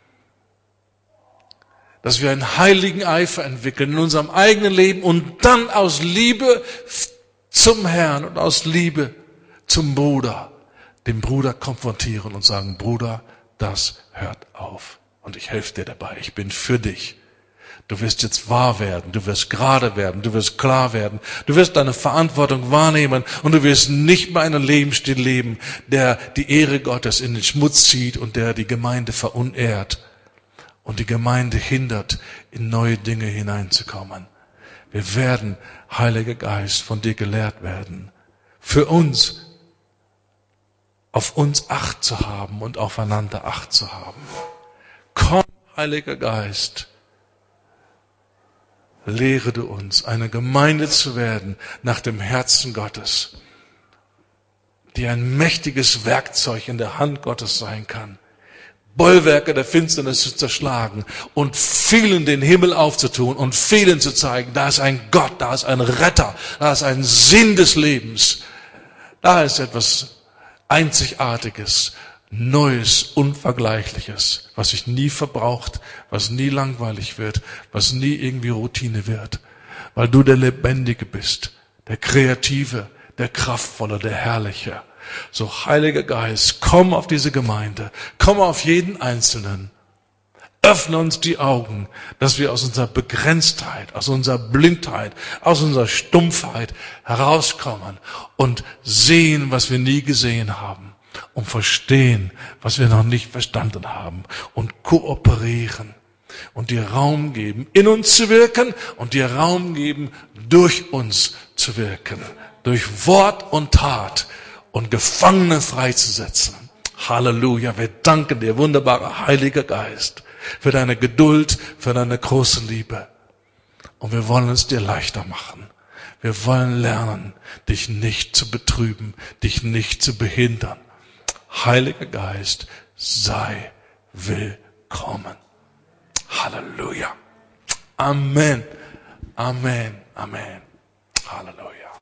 Dass wir einen heiligen Eifer entwickeln in unserem eigenen Leben und dann aus Liebe zum Herrn und aus Liebe zum Bruder, den Bruder konfrontieren und sagen, Bruder, das hört auf. Und ich helfe dir dabei. Ich bin für dich. Du wirst jetzt wahr werden. Du wirst gerade werden. Du wirst klar werden. Du wirst deine Verantwortung wahrnehmen. Und du wirst nicht mehr einen Lebensstil leben, der die Ehre Gottes in den Schmutz zieht und der die Gemeinde verunehrt und die Gemeinde hindert, in neue Dinge hineinzukommen. Wir werden, Heiliger Geist, von dir gelehrt werden. Für uns auf uns Acht zu haben und aufeinander Acht zu haben. Komm, Heiliger Geist, lehre du uns, eine Gemeinde zu werden nach dem Herzen Gottes, die ein mächtiges Werkzeug in der Hand Gottes sein kann, Bollwerke der Finsternis zu zerschlagen und vielen den Himmel aufzutun und vielen zu zeigen, da ist ein Gott, da ist ein Retter, da ist ein Sinn des Lebens, da ist etwas Einzigartiges, Neues, Unvergleichliches, was sich nie verbraucht, was nie langweilig wird, was nie irgendwie Routine wird, weil du der Lebendige bist, der Kreative, der Kraftvolle, der Herrliche. So, Heiliger Geist, komm auf diese Gemeinde, komm auf jeden Einzelnen. Öffne uns die Augen, dass wir aus unserer Begrenztheit, aus unserer Blindheit, aus unserer Stumpfheit herauskommen und sehen, was wir nie gesehen haben und verstehen, was wir noch nicht verstanden haben und kooperieren und dir Raum geben, in uns zu wirken und dir Raum geben, durch uns zu wirken, durch Wort und Tat und Gefangene freizusetzen. Halleluja, wir danken dir, wunderbarer Heiliger Geist, für deine Geduld, für deine große Liebe. Und wir wollen es dir leichter machen. Wir wollen lernen, dich nicht zu betrüben, dich nicht zu behindern. Heiliger Geist, sei willkommen. Halleluja. Amen. Amen. Amen. Halleluja.